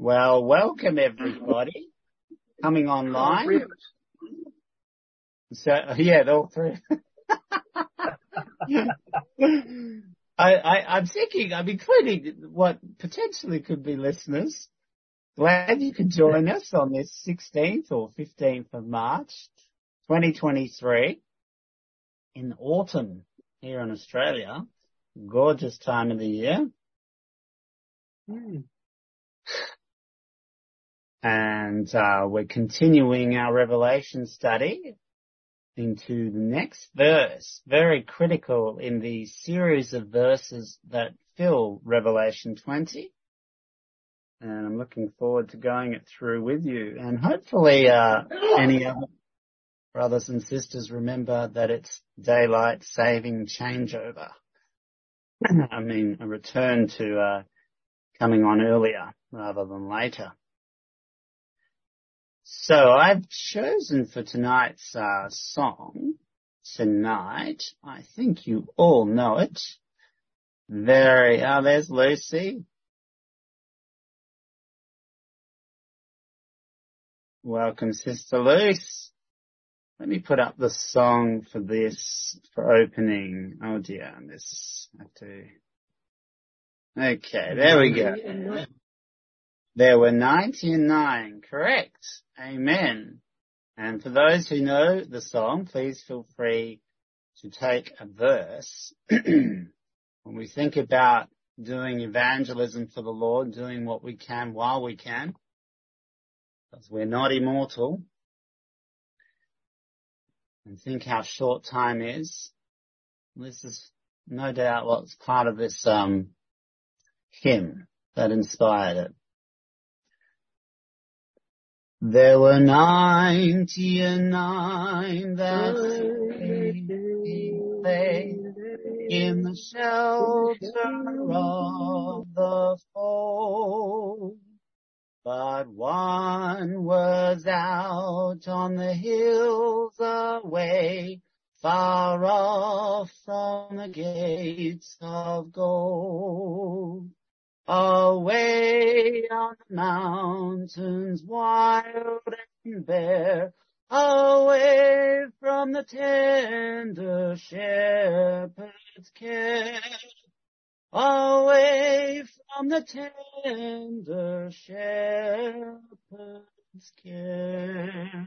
Well, welcome everybody coming online. All three of us. So, yeah, all three. I'm thinking, I'm including what potentially could be listeners. Glad you could join us on this 16th or 15th of March, 2023 in autumn here in Australia. Gorgeous time of the year. And we're continuing our Revelation study into the next verse, very critical in the series of verses that fill Revelation 20. And I'm looking forward to going it through with you. And hopefully any other brothers and sisters remember that it's daylight saving changeover. I mean, a return to coming on earlier rather than later. So I've chosen for tonight's song tonight. I think you all know it. There's Lucy. Welcome, Sister Luce. Let me put up the song for this, for opening. Oh dear, I have to. Okay, there we go. There were 99, correct. Amen. And for those who know the song, please feel free to take a verse. When we think about doing evangelism for the Lord, doing what we can while we can, because we're not immortal, and think how short time is. This is no doubt what's part of this hymn that inspired it. There were 99 that lay in the shelter of the fold, but one was out on the hills away, far off from the gates of gold. Away on the mountains wild and bare, away from the tender shepherd's care, away from the tender shepherd's care.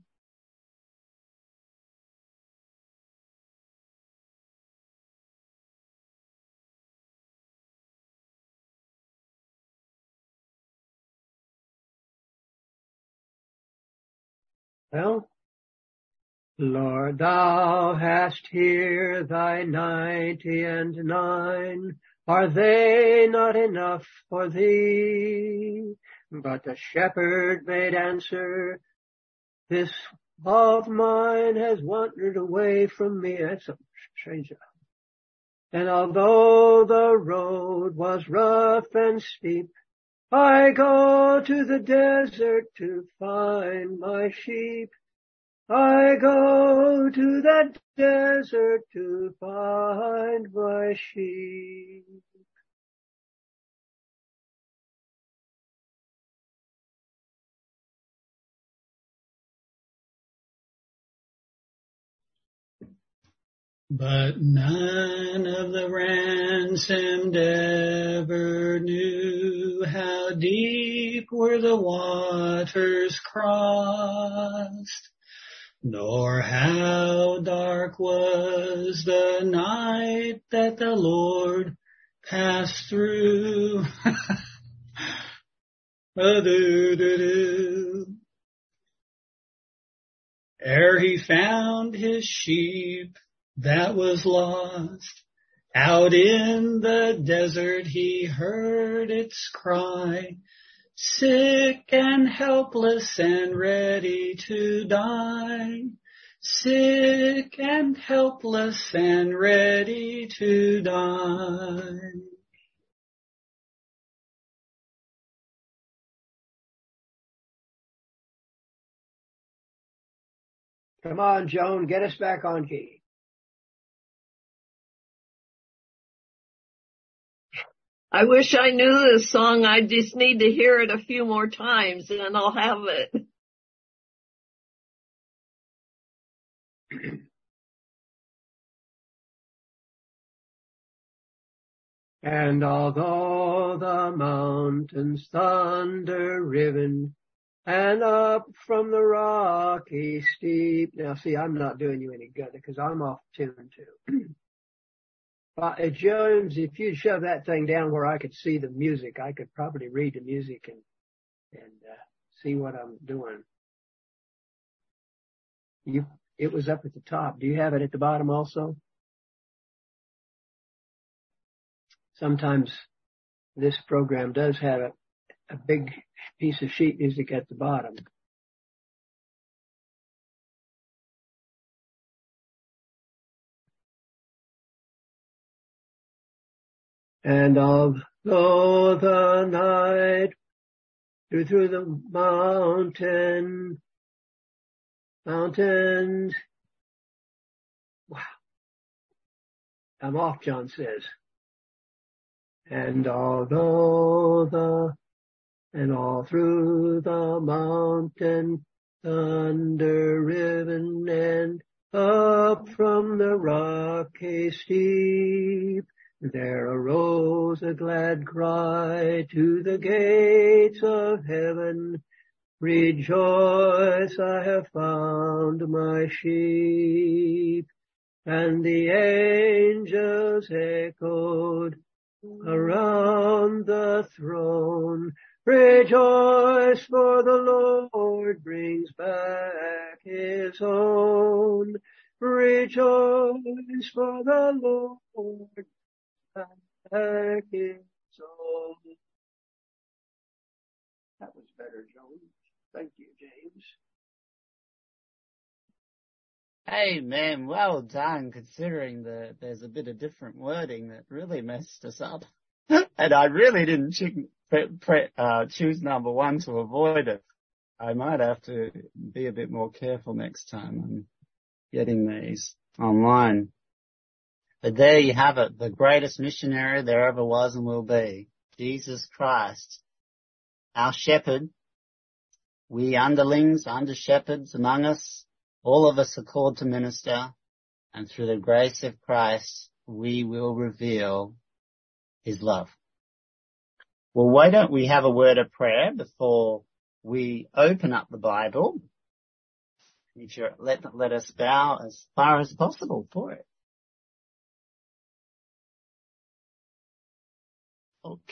Well, Lord, thou hast here thy 99. Are they not enough for thee? But the shepherd made answer, this of mine has wandered away from me. That's a strange. And although the road was rough and steep, I go to the desert to find my sheep. I go to the desert to find my sheep. But none of the ransomed ever knew how deep were the waters crossed, nor how dark was the night that the Lord passed through. Ere he found his sheep that was lost, out in the desert he heard its cry, sick and helpless and ready to die, sick and helpless and ready to die. Come on, Joan, get us back on key. I wish I knew this song. I just need to hear it a few more times and I'll have it. And although the mountains thunder riven, and up from the rocky steep. Now see, I'm not doing you any good because I'm off tune too. Jones, if you'd shove that thing down where I could see the music, I could probably read the music and see what I'm doing. It was up at the top. Do you have it at the bottom also? Sometimes this program does have a big piece of sheet music at the bottom. And although the night through the mountains, wow, I'm off, John says. And all through the mountain, thunder riven, and up from the rocky steep, there arose a glad cry to the gates of heaven. Rejoice, I have found my sheep. And the angels echoed around the throne. Rejoice, for the Lord brings back his own. Rejoice, for the Lord back his own. That was better, Jones. Thank you, James. Hey, man, well done, considering that there's a bit of different wording that really messed us up. And I really didn't choose number one to avoid it. I might have to be a bit more careful next time on getting these online. But there you have it, the greatest missionary there ever was and will be, Jesus Christ, our shepherd. We underlings, under shepherds among us, all of us are called to minister, and through the grace of Christ, we will reveal his love. Well, why don't we have a word of prayer before we open up the Bible? If you're, let us bow as far as possible for it. Okay.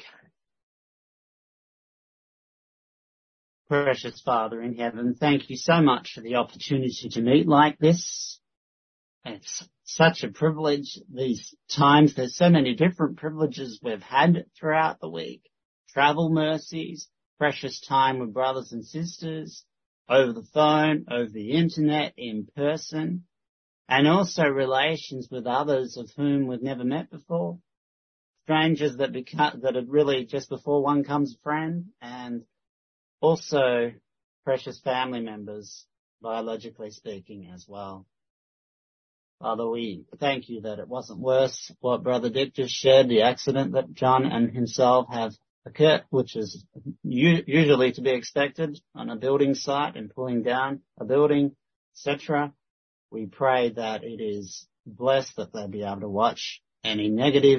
Precious Father in heaven, thank you so much for the opportunity to meet like this. It's such a privilege these times. There's so many different privileges we've had throughout the week. Travel mercies, precious time with brothers and sisters, over the phone, over the internet, in person, and also relations with others of whom we've never met before. Strangers that are really just before one comes a friend, and also precious family members, biologically speaking as well. Father, we thank you that it wasn't worse what Brother Dick just shared, the accident that John and himself have occurred, which is usually to be expected on a building site and pulling down a building, etc. We pray that it is blessed, that they'll be able to watch any negative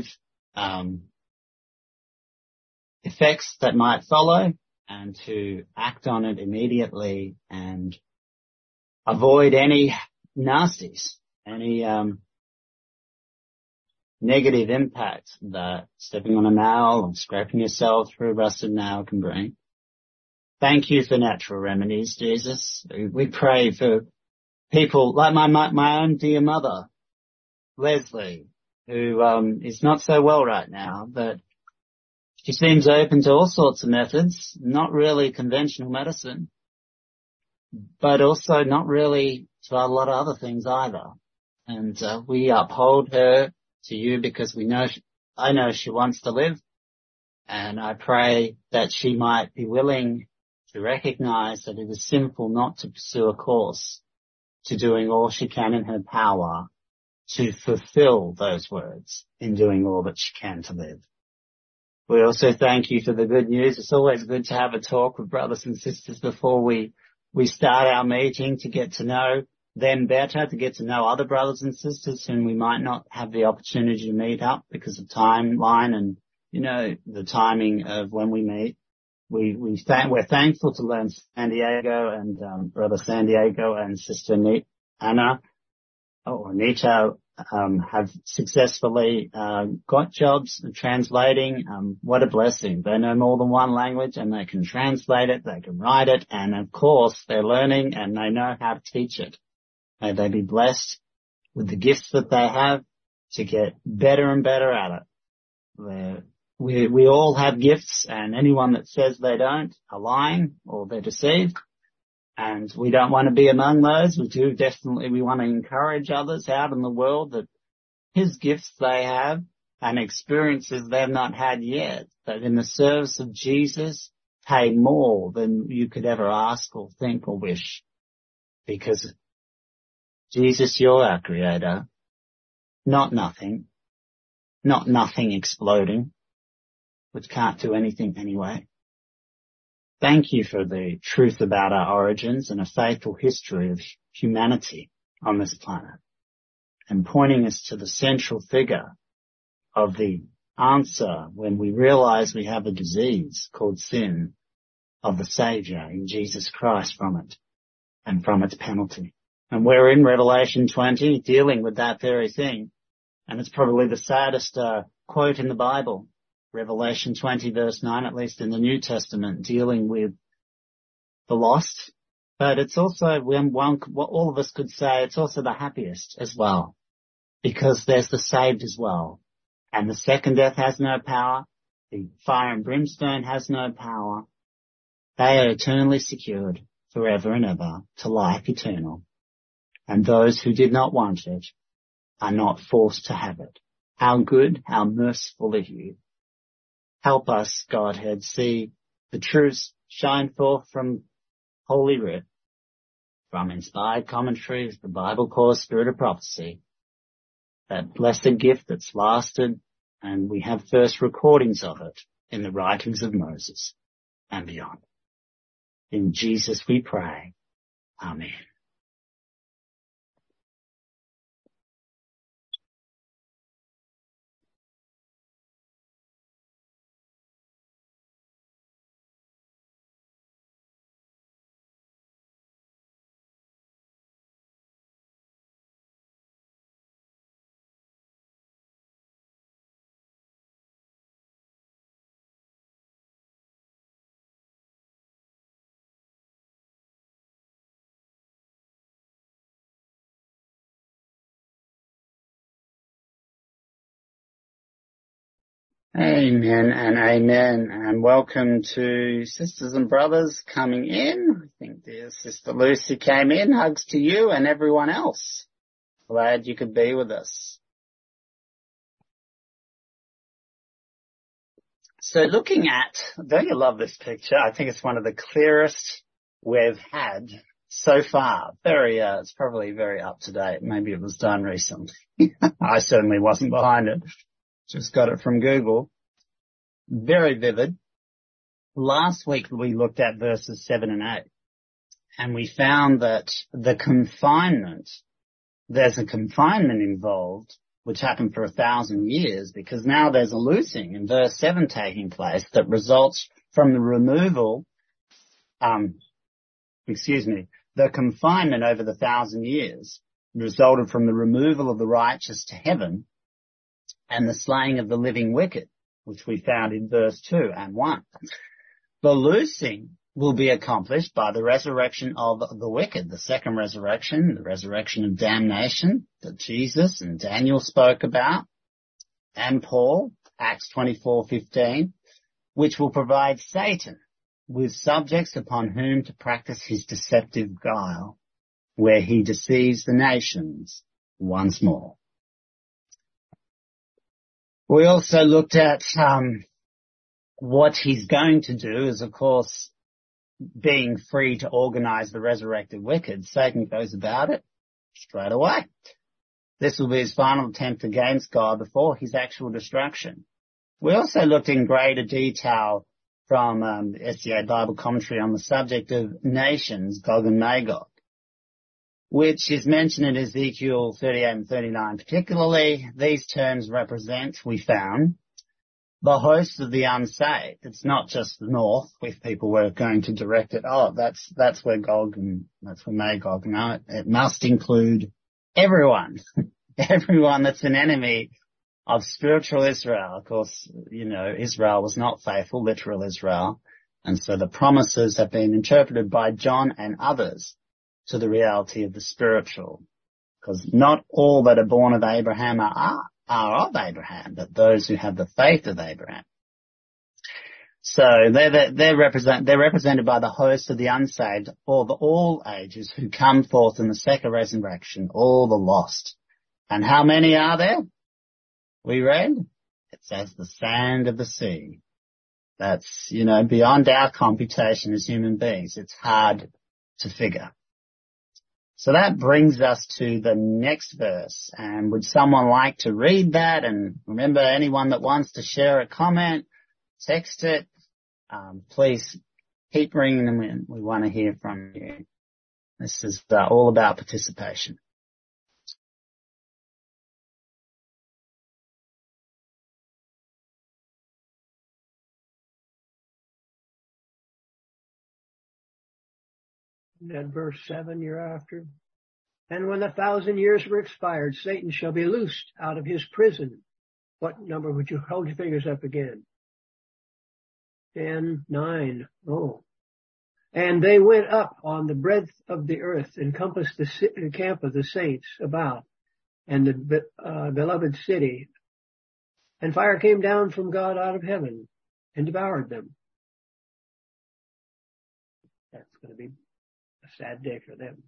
effects that might follow, and to act on it immediately and avoid any nasties, any negative impact that stepping on a nail or scraping yourself through a rusted nail can bring. Thank you for natural remedies, Jesus. We pray for people like my own dear mother, Leslie, who is not so well right now, but she seems open to all sorts of methods, not really conventional medicine, but also not really to a lot of other things either. And we uphold her to you because I know she wants to live, and I pray that she might be willing to recognize that it is sinful not to pursue a course to doing all she can in her power to fulfill those words in doing all that she can to live. We also thank you for the good news. It's always good to have a talk with brothers and sisters before we start our meeting, to get to know them better, to get to know other brothers and sisters whom we might not have the opportunity to meet up because of timeline and, the timing of when we meet. We're thankful to learn San Diego and Brother San Diego and Sister Anita have successfully got jobs translating. What a blessing. They know more than one language and they can translate it, they can write it, and of course they're learning and they know how to teach it. May they be blessed with the gifts that they have to get better and better at it. We all have gifts, and anyone that says they don't are lying or they're deceived. And we don't want to be among those. We want to encourage others out in the world that his gifts they have and experiences they've not had yet, that in the service of Jesus pay more than you could ever ask or think or wish. Because Jesus, you're our creator, not nothing exploding, which can't do anything anyway. Thank you for the truth about our origins and a faithful history of humanity on this planet, and pointing us to the central figure of the answer when we realize we have a disease called sin, of the Saviour in Jesus Christ from it and from its penalty. And we're in Revelation 20 dealing with that very thing. And it's probably the saddest quote in the Bible. Revelation 20 verse 9, at least in the New Testament, dealing with the lost. But it's also, what all of us could say, it's also the happiest as well, because there's the saved as well. And the second death has no power. The fire and brimstone has no power. They are eternally secured forever and ever to life eternal. And those who did not want it are not forced to have it. How good, how merciful of you. Help us, Godhead, see the truths shine forth from Holy Writ, from inspired commentaries, the Bible calls Spirit of Prophecy, that blessed gift that's lasted, and we have first recordings of it in the writings of Moses and beyond. In Jesus we pray. Amen. Amen and amen, and welcome to sisters and brothers coming in. I think dear Sister Lucy came in. Hugs to you and everyone else. Glad you could be with us. So looking at, don't you love this picture? I think it's one of the clearest we've had so far. It's probably very up to date. Maybe it was done recently. I certainly wasn't behind it. Just got it from Google. Very vivid. Last week we looked at verses 7 and 8, and we found that there's a confinement involved, which happened for 1,000 years, because now there's a loosing in verse 7 taking place that results from the removal, the confinement over the 1,000 years resulted from the removal of the righteous to heaven and the slaying of the living wicked, which we found in verse 2 and 1. The loosing will be accomplished by the resurrection of the wicked, the second resurrection, the resurrection of damnation that Jesus and Daniel spoke about, and Paul, Acts 24:15, which will provide Satan with subjects upon whom to practice his deceptive guile, where he deceives the nations once more. We also looked at what he's going to do is, of course, being free to organize the resurrected wicked. Satan goes about it straight away. This will be his final attempt against God before his actual destruction. We also looked in greater detail from SDA Bible commentary on the subject of nations, Gog and Magog, which is mentioned in Ezekiel 38 and 39 particularly. These terms represent, we found, the hosts of the unsaved. It's not just the north, if people were going to direct it, that's where Gog and that's where Magog. No, it must include everyone, everyone that's an enemy of spiritual Israel. Of course, Israel was not faithful, literal Israel. And so the promises have been interpreted by John and others to the reality of the spiritual. Because not all that are born of Abraham are of Abraham, but those who have the faith of Abraham. So they're represented by the host of the unsaved, all ages who come forth in the second resurrection, all the lost. And how many are there? We read, it's as the sand of the sea. That's, beyond our computation as human beings. It's hard to figure. So that brings us to the next verse. And would someone like to read that? And remember, anyone that wants to share a comment, text it. Please keep bringing them in. We want to hear from you. This is all about participation. And then verse 7 you're after. And when 1,000 years were expired, Satan shall be loosed out of his prison. What number would you hold your fingers up again? 10, 9. Oh. And they went up on the breadth of the earth, encompassed the camp of the saints about, and the beloved city. And fire came down from God out of heaven and devoured them. That's going to be a sad day for them.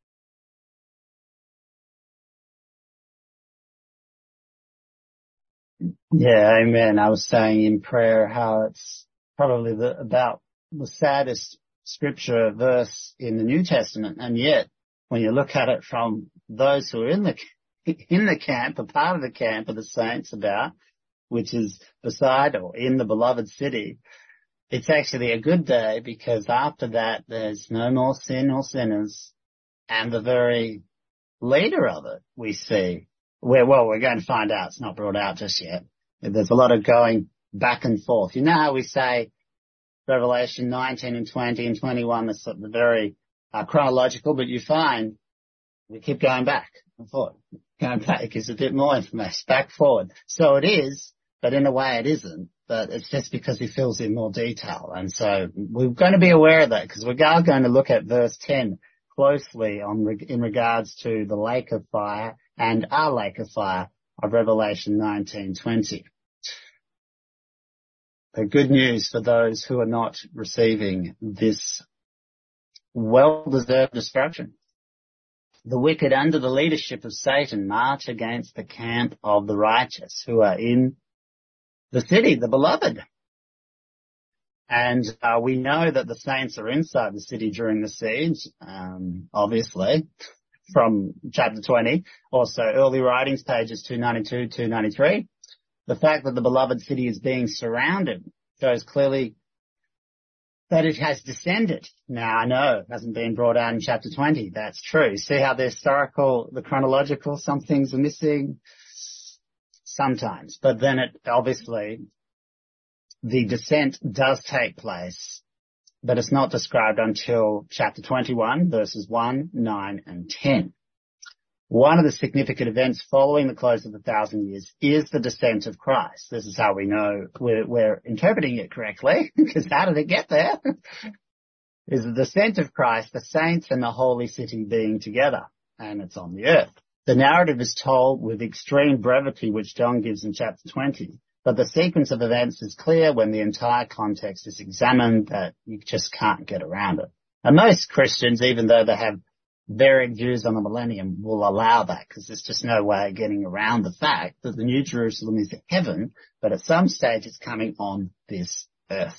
Yeah, amen. I was saying in prayer how it's probably about the saddest scripture verse in the New Testament, and yet when you look at it from those who are in the camp, a part of the camp of the saints about, which is beside or in the beloved city, it's actually a good day, because after that there's no more sin or sinners, and the very leader of it we see, we're going to find out. It's not brought out just yet. There's a lot of going back and forth. You know how we say Revelation 19 and 20 and 21 is sort of very chronological, but you find we keep going back and forth. Going back is a bit more information, back forward. So it is, but in a way it isn't. But it's just because he fills in more detail. And so we're going to be aware of that, because we are going to look at verse 10 closely in regards to the lake of fire and our lake of fire of Revelation 19:20. The good news for those who are not receiving this well-deserved destruction. The wicked under the leadership of Satan march against the camp of the righteous who are in the city, the beloved. And we know that the saints are inside the city during the siege, obviously, from chapter 20. Also, early writings, pages 292, 293. The fact that the beloved city is being surrounded shows clearly that it has descended. Now, I know it hasn't been brought out in chapter 20. That's true. See how the chronological, some things are missing sometimes. But then obviously, the descent does take place, but it's not described until chapter 21, verses 1, 9, and 10. One of the significant events following the close of 1,000 years is the descent of Christ. This is how we know we're interpreting it correctly, because how did it get there? Is the descent of Christ, the saints and the holy city being together, and it's on the earth. The narrative is told with extreme brevity, which John gives in chapter 20, but the sequence of events is clear when the entire context is examined, that you just can't get around it. And most Christians, even though they have varying views on the millennium, will allow that, because there's just no way of getting around the fact that the New Jerusalem is heaven, but at some stage it's coming on this earth.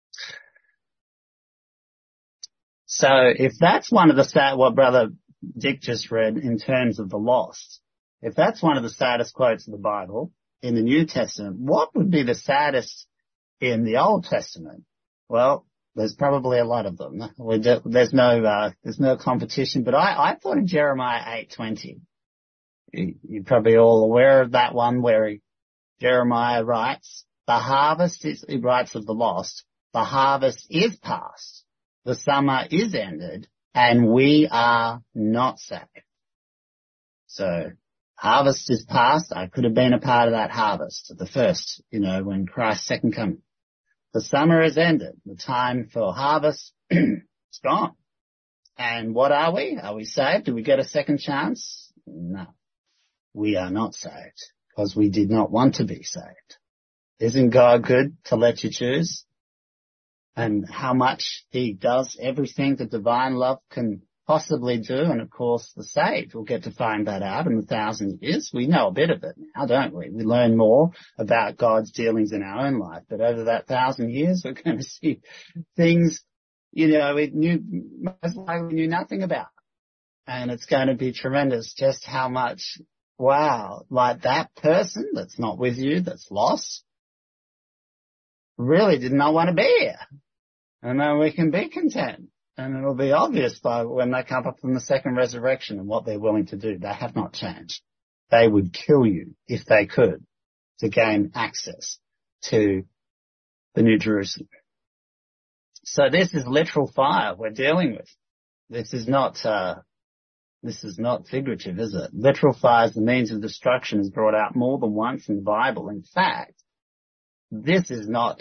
So if that's one of what Brother Dick just read in terms of the lost, if that's one of the saddest quotes of the Bible, in the New Testament. What would be the saddest in the Old Testament? Well, there's probably a lot of them. There's no competition, but I thought of Jeremiah 8:20. You're probably all aware of that one where Jeremiah writes, he writes of the lost, the harvest is past, the summer is ended, and we are not saved. So, harvest is past. I could have been a part of that harvest at the first, when Christ's second coming. The summer has ended. The time for harvest is gone. And what are we? Are we saved? Do we get a second chance? No. We are not saved because we did not want to be saved. Isn't God good to let you choose? And how much he does everything that divine love can possibly do. And of course, the saved will get to find that out in 1,000 years. We know a bit of it now, don't we? We learn more about God's dealings in our own life. But over that 1,000 years, we're going to see things, most likely we knew nothing about. And it's going to be tremendous just how much, wow, like that person that's not with you, that's lost, really did not want to be here. And then we can be content. And it'll be obvious by when they come up from the second resurrection and what they're willing to do. They have not changed. They would kill you if they could to gain access to the New Jerusalem. So this is literal fire we're dealing with. This is not figurative, is it? Literal fire as the means of destruction is brought out more than once in the Bible. In fact, this is not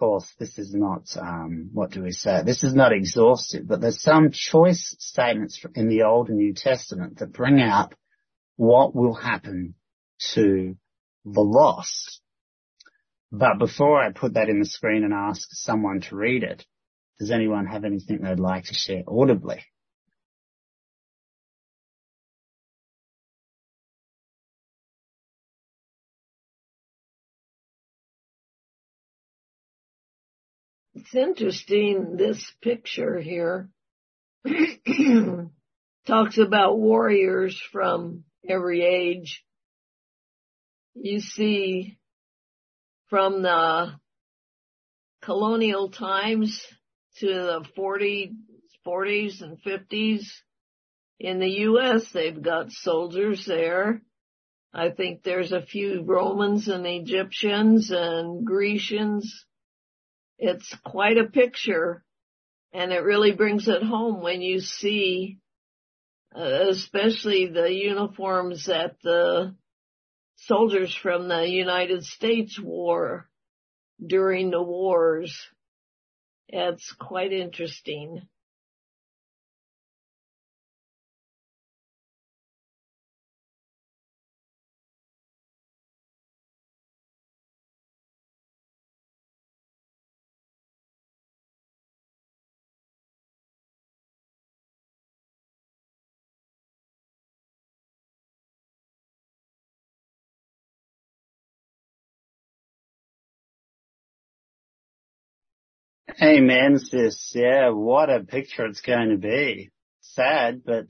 exhaustive, but there's some choice statements in the Old and New Testament that bring out what will happen to the lost. But before I put that in the screen and ask someone to read it, does anyone have anything they'd like to share audibly? It's interesting, this picture here talks about warriors from every age. You see from the colonial times to the 40s and 50s in the U.S., they've got soldiers there. I think there's a few Romans and Egyptians and Grecians. It's quite a picture, and it really brings it home when you see, especially the uniforms that the soldiers from the United States wore during the wars. It's quite interesting. Amen, sis. Yeah, what a picture it's going to be. Sad, but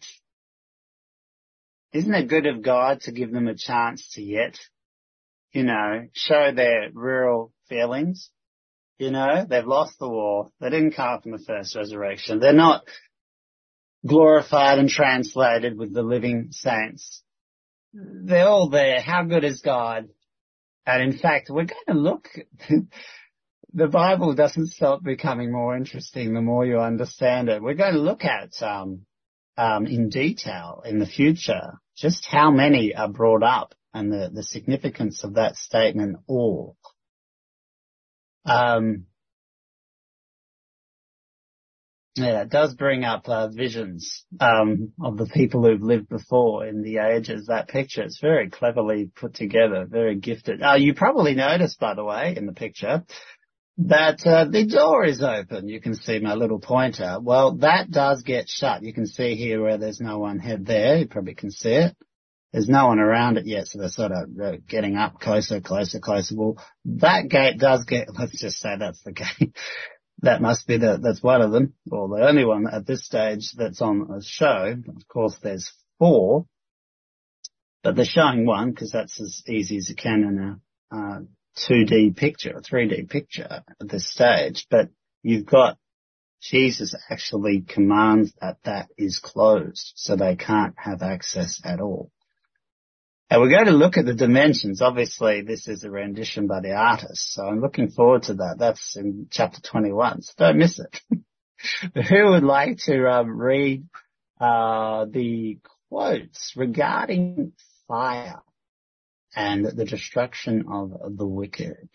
isn't it good of God to give them a chance to yet, show their real feelings? They've lost the war. They didn't come up in the first resurrection. They're not glorified and translated with the living saints. They're all there. How good is God? And in fact, we're going to look... The Bible doesn't stop becoming more interesting the more you understand it. We're going to look at in detail in the future just how many are brought up and the significance of that statement, all. It does bring up visions of the people who've lived before in the ages. That picture, it's very cleverly put together, very gifted. You probably noticed, by the way, in the picture, that the door is open. You can see my little pointer. Well, that does get shut. You can see here where there's no one head there. You probably can see it. There's no one around it yet, so they're sort of getting up closer. Well, that gate does get, let's just say that's the gate. That must be that's one of them, or the only one at this stage that's on a show. Of course, there's 4, but they're showing one because that's as easy as you can in a 2D picture, a 3D picture at this stage, but you've got Jesus actually commands that is closed, so they can't have access at all. And we're going to look at the dimensions. Obviously, this is a rendition by the artist, so I'm looking forward to that. That's in chapter 21, so don't miss it. Who would like to read the quotes regarding fire and the destruction of the wicked?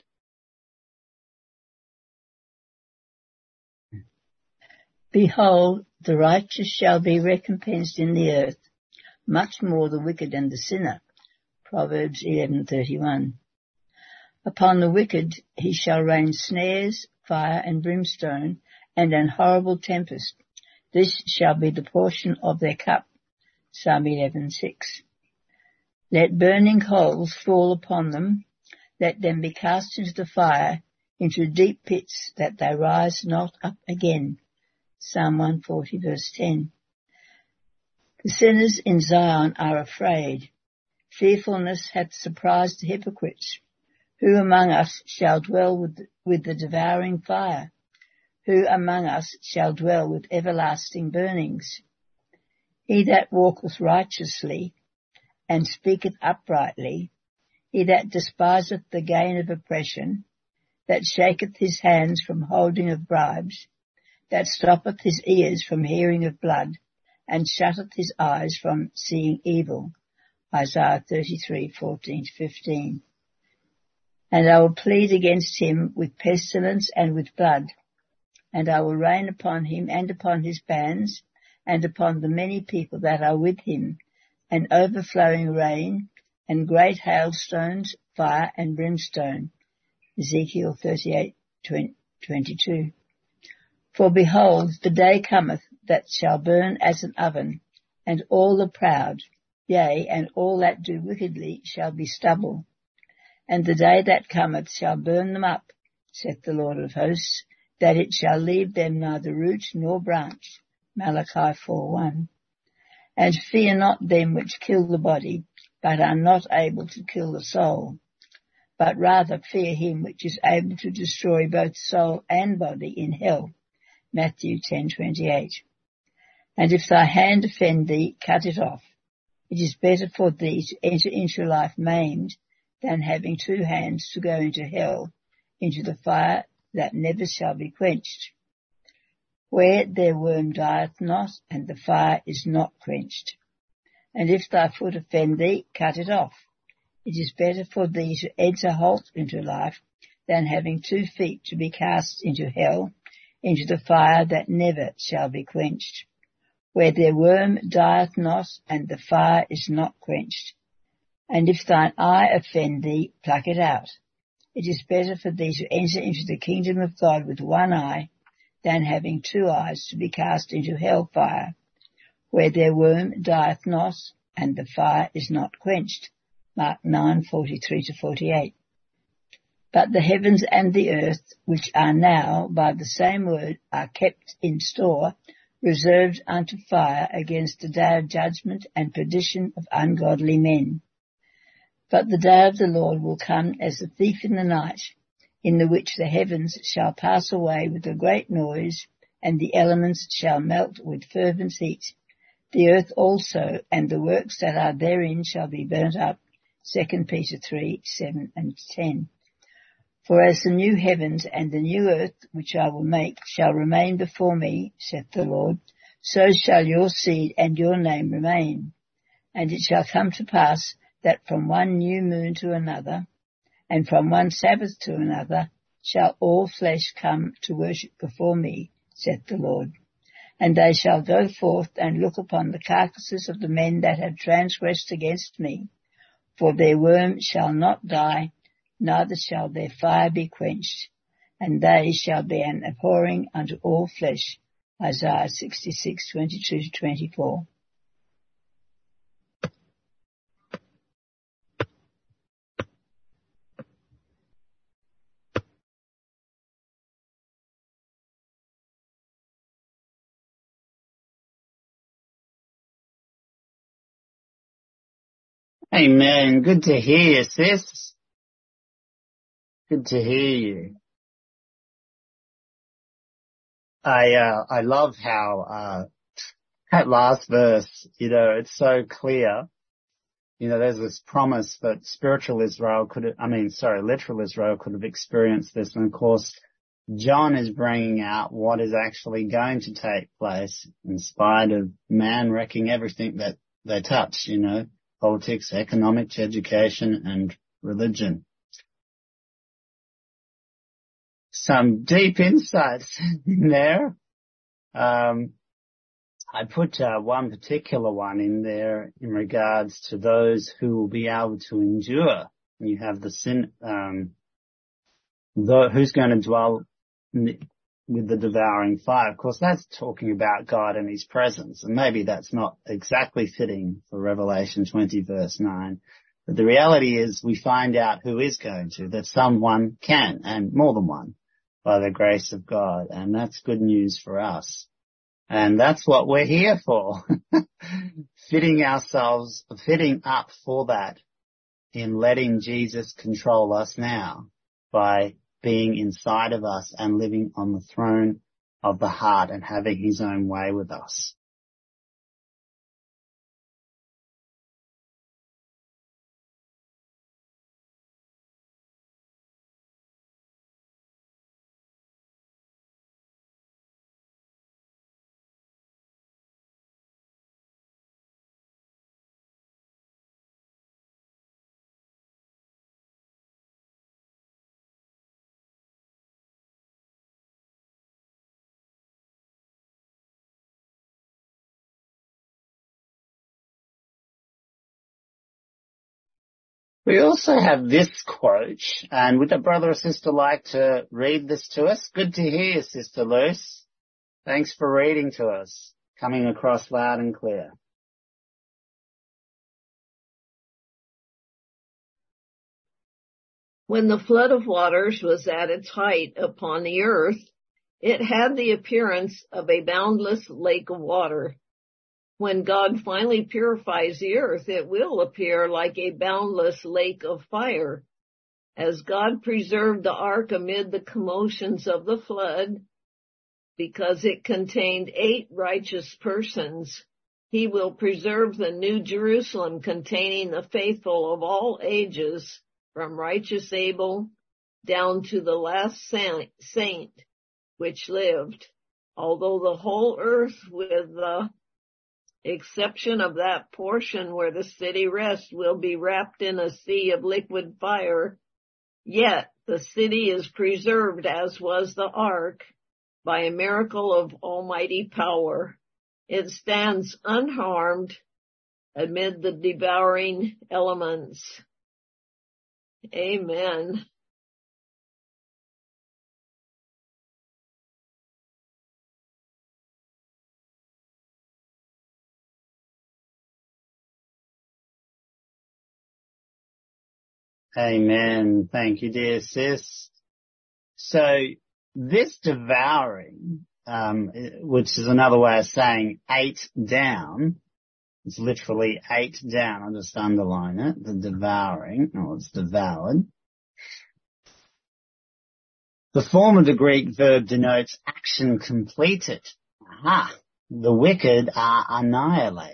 Behold, the righteous shall be recompensed in the earth, much more the wicked and the sinner. Proverbs 11:31. Upon the wicked he shall rain snares, fire and brimstone, and an horrible tempest. This shall be the portion of their cup. Psalm 11:6. Let burning coals fall upon them. Let them be cast into the fire, into deep pits, that they rise not up again. Psalm 140:10. The sinners in Zion are afraid. Fearfulness hath surprised the hypocrites. Who among us shall dwell with the devouring fire? Who among us shall dwell with everlasting burnings? He that walketh righteously and speaketh uprightly, he that despiseth the gain of oppression, that shaketh his hands from holding of bribes, that stoppeth his ears from hearing of blood, and shutteth his eyes from seeing evil. Isaiah 33:14-15. And I will plead against him with pestilence and with blood, and I will rain upon him and upon his bands, and upon the many people that are with him, an overflowing rain, and great hailstones, fire and brimstone. Ezekiel 38:22. For behold, the day cometh that shall burn as an oven, and all the proud, yea, and all that do wickedly shall be stubble. And the day that cometh shall burn them up, saith the Lord of hosts, that it shall leave them neither root nor branch. Malachi 4:1. And fear not them which kill the body, but are not able to kill the soul, but rather fear him which is able to destroy both soul and body in hell. Matthew 10:28. And if thy hand offend thee, cut it off. It is better for thee to enter into life maimed than having 2 hands to go into hell, into the fire that never shall be quenched, where their worm dieth not, and the fire is not quenched. And if thy foot offend thee, cut it off. It is better for thee to enter halt into life than having 2 feet to be cast into hell, into the fire that never shall be quenched, where their worm dieth not, and the fire is not quenched. And if thine eye offend thee, pluck it out. It is better for thee to enter into the kingdom of God with 1 eye, than having 2 eyes to be cast into hell fire, where their worm dieth not, and the fire is not quenched. Mark 9:43-48. But the heavens and the earth, which are now by the same word, are kept in store, reserved unto fire against the day of judgment and perdition of ungodly men. But the day of the Lord will come as a thief in the night, in the which the heavens shall pass away with a great noise, and the elements shall melt with fervent heat. The earth also and the works that are therein shall be burnt up. 2 Peter 3:7-10. For as the new heavens and the new earth which I will make shall remain before me, saith the Lord, so shall your seed and your name remain. And it shall come to pass that from one new moon to another, and from one Sabbath to another, shall all flesh come to worship before me, saith the Lord. And they shall go forth and look upon the carcasses of the men that have transgressed against me. For their worm shall not die, neither shall their fire be quenched, and they shall be an abhorring unto all flesh. Isaiah 66:22-24. Amen. Good to hear, sis. Good to hear you. I love how, that last verse, it's so clear. There's this promise that literal Israel could have experienced this. And of course, John is bringing out what is actually going to take place in spite of man wrecking everything that they touch, politics, economics, education, and religion. Some deep insights in there. I put one particular one in there in regards to those who will be able to endure. You have the sin, who's going to dwell with the devouring fire. Of course, that's talking about God and his presence, and maybe that's not exactly fitting for Revelation 20 verse 9. But the reality is we find out who is going to, that someone can, and more than one, by the grace of God. And that's good news for us. And that's what we're here for. Fitting up for that in letting Jesus control us now by being inside of us and living on the throne of the heart and having his own way with us. We also have this quote, and would a brother or sister like to read this to us? Good to hear you, Sister Luce. Thanks for reading to us, coming across loud and clear. When the flood of waters was at its height upon the earth, it had the appearance of a boundless lake of water. When God finally purifies the earth, it will appear like a boundless lake of fire. As God preserved the ark amid the commotions of the flood, because it contained 8 righteous persons, he will preserve the new Jerusalem containing the faithful of all ages, from righteous Abel down to the last saint which lived, although the whole earth, with the exception of that portion where the city rests, will be wrapped in a sea of liquid fire, yet the city is preserved as was the ark by a miracle of almighty power. It stands unharmed amid the devouring elements. Amen. Amen. Thank you, dear sis. So this devouring, which is another way of saying 8 down, it's literally 8 down. I'll just underline it. The devouring, it's devoured. The form of the Greek verb denotes action completed. Aha. The wicked are annihilated.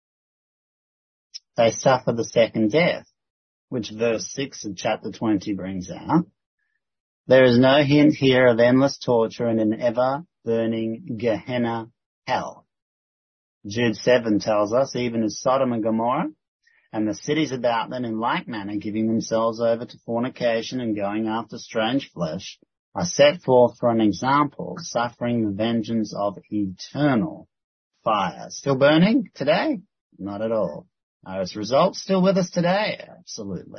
They suffer the second death, which verse 6 of chapter 20 brings out. There is no hint here of endless torture in an ever-burning Gehenna hell. Jude 7 tells us, even as Sodom and Gomorrah and the cities about them in like manner, giving themselves over to fornication and going after strange flesh, are set forth for an example, suffering the vengeance of eternal fire. Still burning today? Not at all. Are its results still with us today? Absolutely.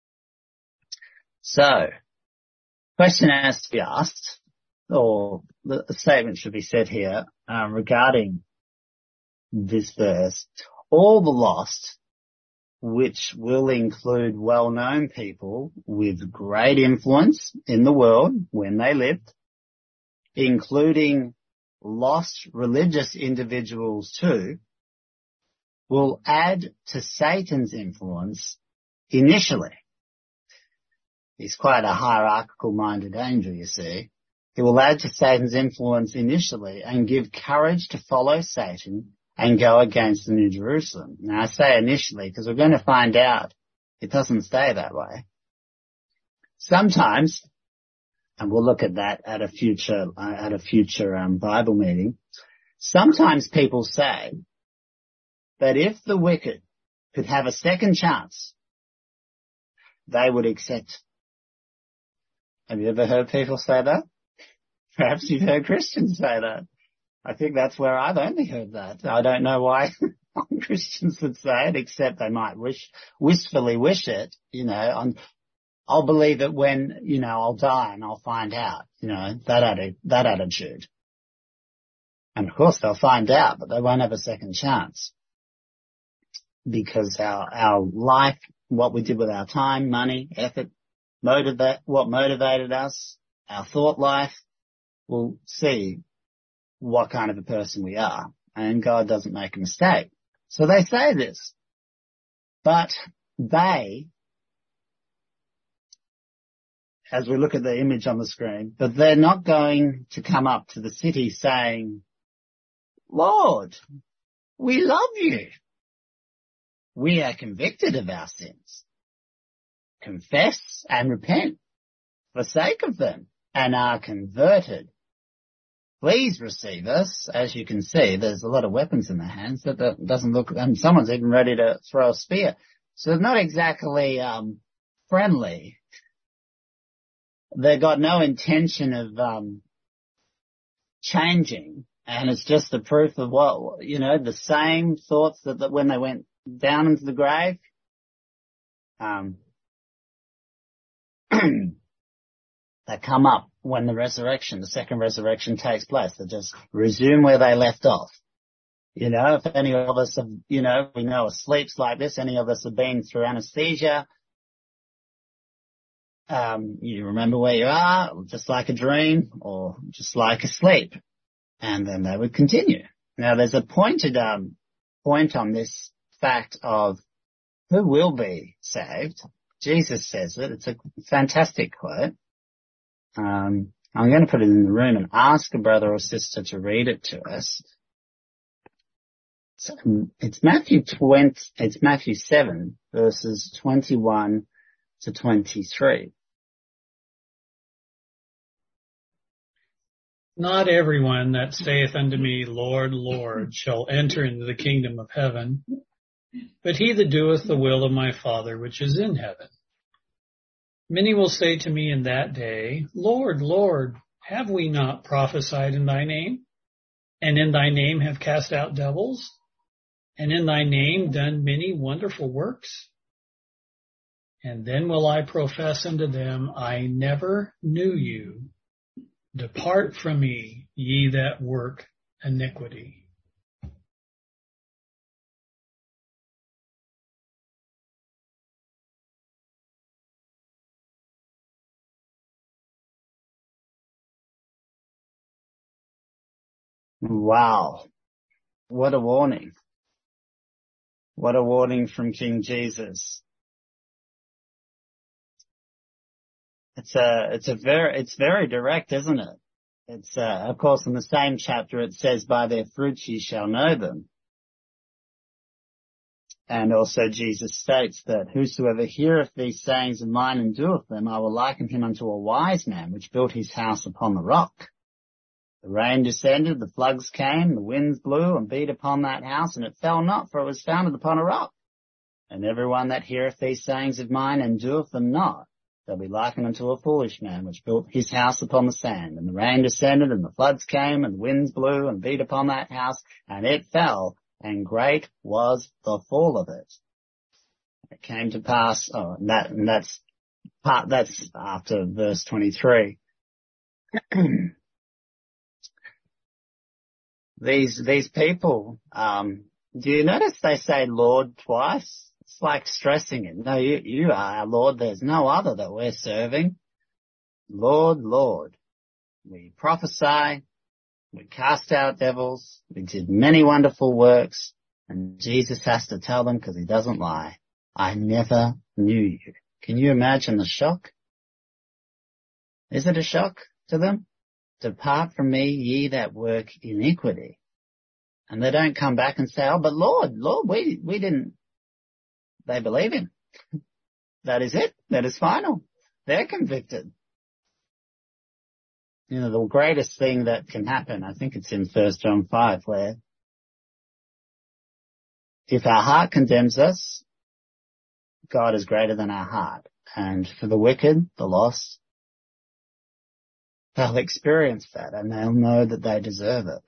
So, question has to be asked, or the statement should be said here, regarding this verse. All the lost, which will include well-known people with great influence in the world when they lived, including lost religious individuals too, will add to Satan's influence initially. He's quite a hierarchical-minded angel, you see. He will add to Satan's influence initially and give courage to follow Satan and go against the New Jerusalem. Now, I say initially because we're going to find out it doesn't stay that way. Sometimes, and we'll look at that at a future Bible meeting, sometimes people say that if the wicked could have a second chance, they would accept. Have you ever heard people say that? Perhaps you've heard Christians say that. I think that's where I've only heard that. I don't know why Christians would say it, except they might wistfully wish it, I'll believe it when, I'll die and I'll find out, that attitude. And of course they'll find out, but they won't have a second chance. Because our life, what we did with our time, money, effort, what motivated us, our thought life, we'll see what kind of a person we are. And God doesn't make a mistake. So they say this. But they, as we look at the image on the screen, but they're not going to come up to the city saying, Lord, we love you. We are convicted of our sins. Confess and repent for sake of them and are converted. Please receive us. As you can see, there's a lot of weapons in their hands. That doesn't look, and someone's even ready to throw a spear. So it's not exactly friendly. They've got no intention of changing, and it's just the proof of what, the same thoughts that when they went down into the grave, they come up when the second resurrection takes place. They just resume where they left off. If any of us have, we know a sleep's like this, any of us have been through anesthesia, you remember where you are, just like a dream or just like a sleep. And then they would continue. Now there's a point on this fact of who will be saved. Jesus says it. It's a fantastic quote. I'm going to put it in the room and ask a brother or sister to read it to us. So it's Matthew 7 verses 21 to 23. Not everyone that saith unto me, Lord, Lord, shall enter into the kingdom of heaven, but he that doeth the will of my Father which is in heaven. Many will say to me in that day, Lord, Lord, have we not prophesied in thy name? And in thy name have cast out devils? And in thy name done many wonderful works? And then will I profess unto them, I never knew you. Depart from me, ye that work iniquity. Wow. What a warning. What a warning from King Jesus. It's very direct, isn't it? It's, of course, in the same chapter it says, by their fruits ye shall know them. And also Jesus states that whosoever heareth these sayings of mine and doeth them, I will liken him unto a wise man which built his house upon the rock. The rain descended, the floods came, the winds blew and beat upon that house, and it fell not, for it was founded upon a rock. And every one that heareth these sayings of mine and doeth them not, shall be likened unto a foolish man which built his house upon the sand. And the rain descended, and the floods came, and the winds blew and beat upon that house, and it fell, and great was the fall of it. It came to pass, that's after verse 23. These people, do you notice they say Lord twice? It's like stressing it. No, you are our Lord. There's no other that we're serving. Lord, Lord. We prophesy. We cast out devils. We did many wonderful works. And Jesus has to tell them, because he doesn't lie, I never knew you. Can you imagine the shock? Is it a shock to them? Depart from me, ye that work iniquity. And they don't come back and say, oh, but Lord, we didn't. They believe him. That is it. That is final. They're convicted. You know, the greatest thing that can happen, I think it's in 1 John 5, where if our heart condemns us, God is greater than our heart. And for the wicked, the lost, they'll experience that and they'll know that they deserve it.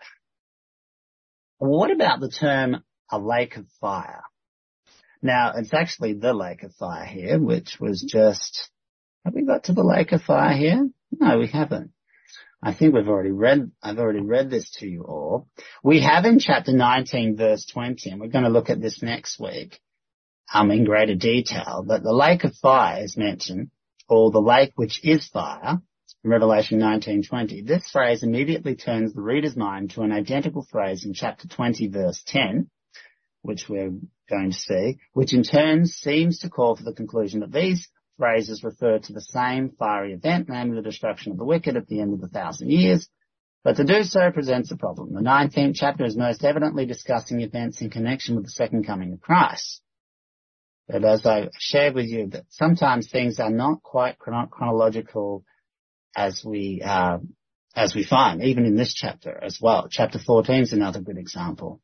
What about the term a lake of fire? Now, it's actually the lake of fire here, which was just, have we got to the lake of fire here? No, we haven't. I think I've already read this to you all. We have in chapter 19 verse 20, and we're going to look at this next week, in greater detail, but the lake of fire is mentioned, or the lake which is fire, in Revelation 19:20. This phrase immediately turns the reader's mind to an identical phrase in chapter 20 verse 10, which we're going to see, which in turn seems to call for the conclusion that these phrases refer to the same fiery event, namely the destruction of the wicked at the end of the 1,000 years. But to do so presents a problem. The 19th chapter is most evidently discussing events in connection with the second coming of Christ. But as I shared with you, that sometimes things are not quite chronological as we find, even in this chapter as well. Chapter 14 is another good example.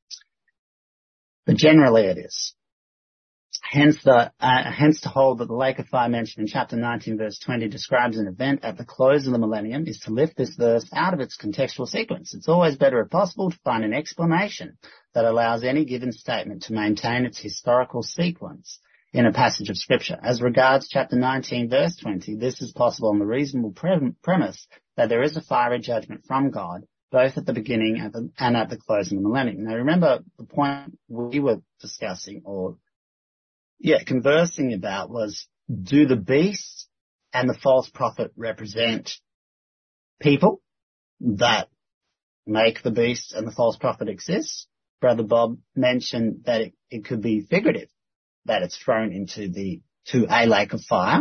But generally it is. Hence to hold that the lake of fire mentioned in chapter 19 verse 20 describes an event at the close of the millennium is to lift this verse out of its contextual sequence. It's always better, if possible, to find an explanation that allows any given statement to maintain its historical sequence in a passage of scripture. As regards chapter 19 verse 20, this is possible on the reasonable premise that there is a fiery judgment from God, both at the beginning and at the close of the millennium. Now remember, the point we were discussing conversing about was, do the beast and the false prophet represent people that make the beast and the false prophet exist? Brother Bob mentioned that it could be figurative, that it's thrown to a lake of fire,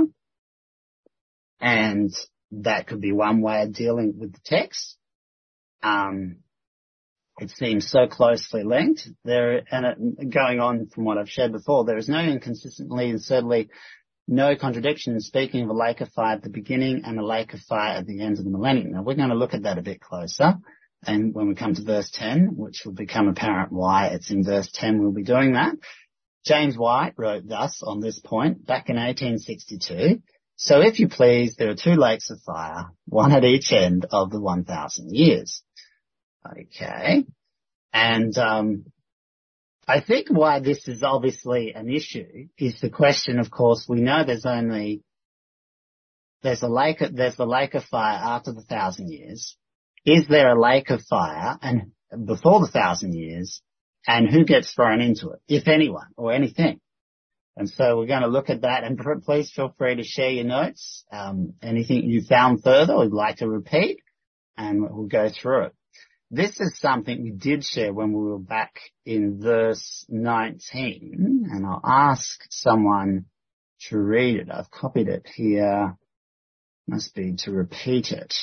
and that could be one way of dealing with the text. It seems so closely linked going on from what I've shared before, there is no inconsistency and certainly no contradiction in speaking of a lake of fire at the beginning and a lake of fire at the end of the millennium. Now we're going to look at that a bit closer, and when we come to verse 10, which will become apparent why it's in verse 10, we'll be doing that. James White wrote thus on this point back in 1862. So if you please, there are two lakes of fire, one at each end of the 1,000 years. Okay. And I think why this is obviously an issue is the question, of course, we know there's the lake of fire after the 1,000 years. Is there a lake of fire and before the 1,000 years, and who gets thrown into it, if anyone or anything? And so we're going to look at that, and please feel free to share your notes, anything you found further or would like to repeat, and we'll go through it. This is something we did share when we were back in verse 19, and I'll ask someone to read it. I've copied it here. Must be to repeat it.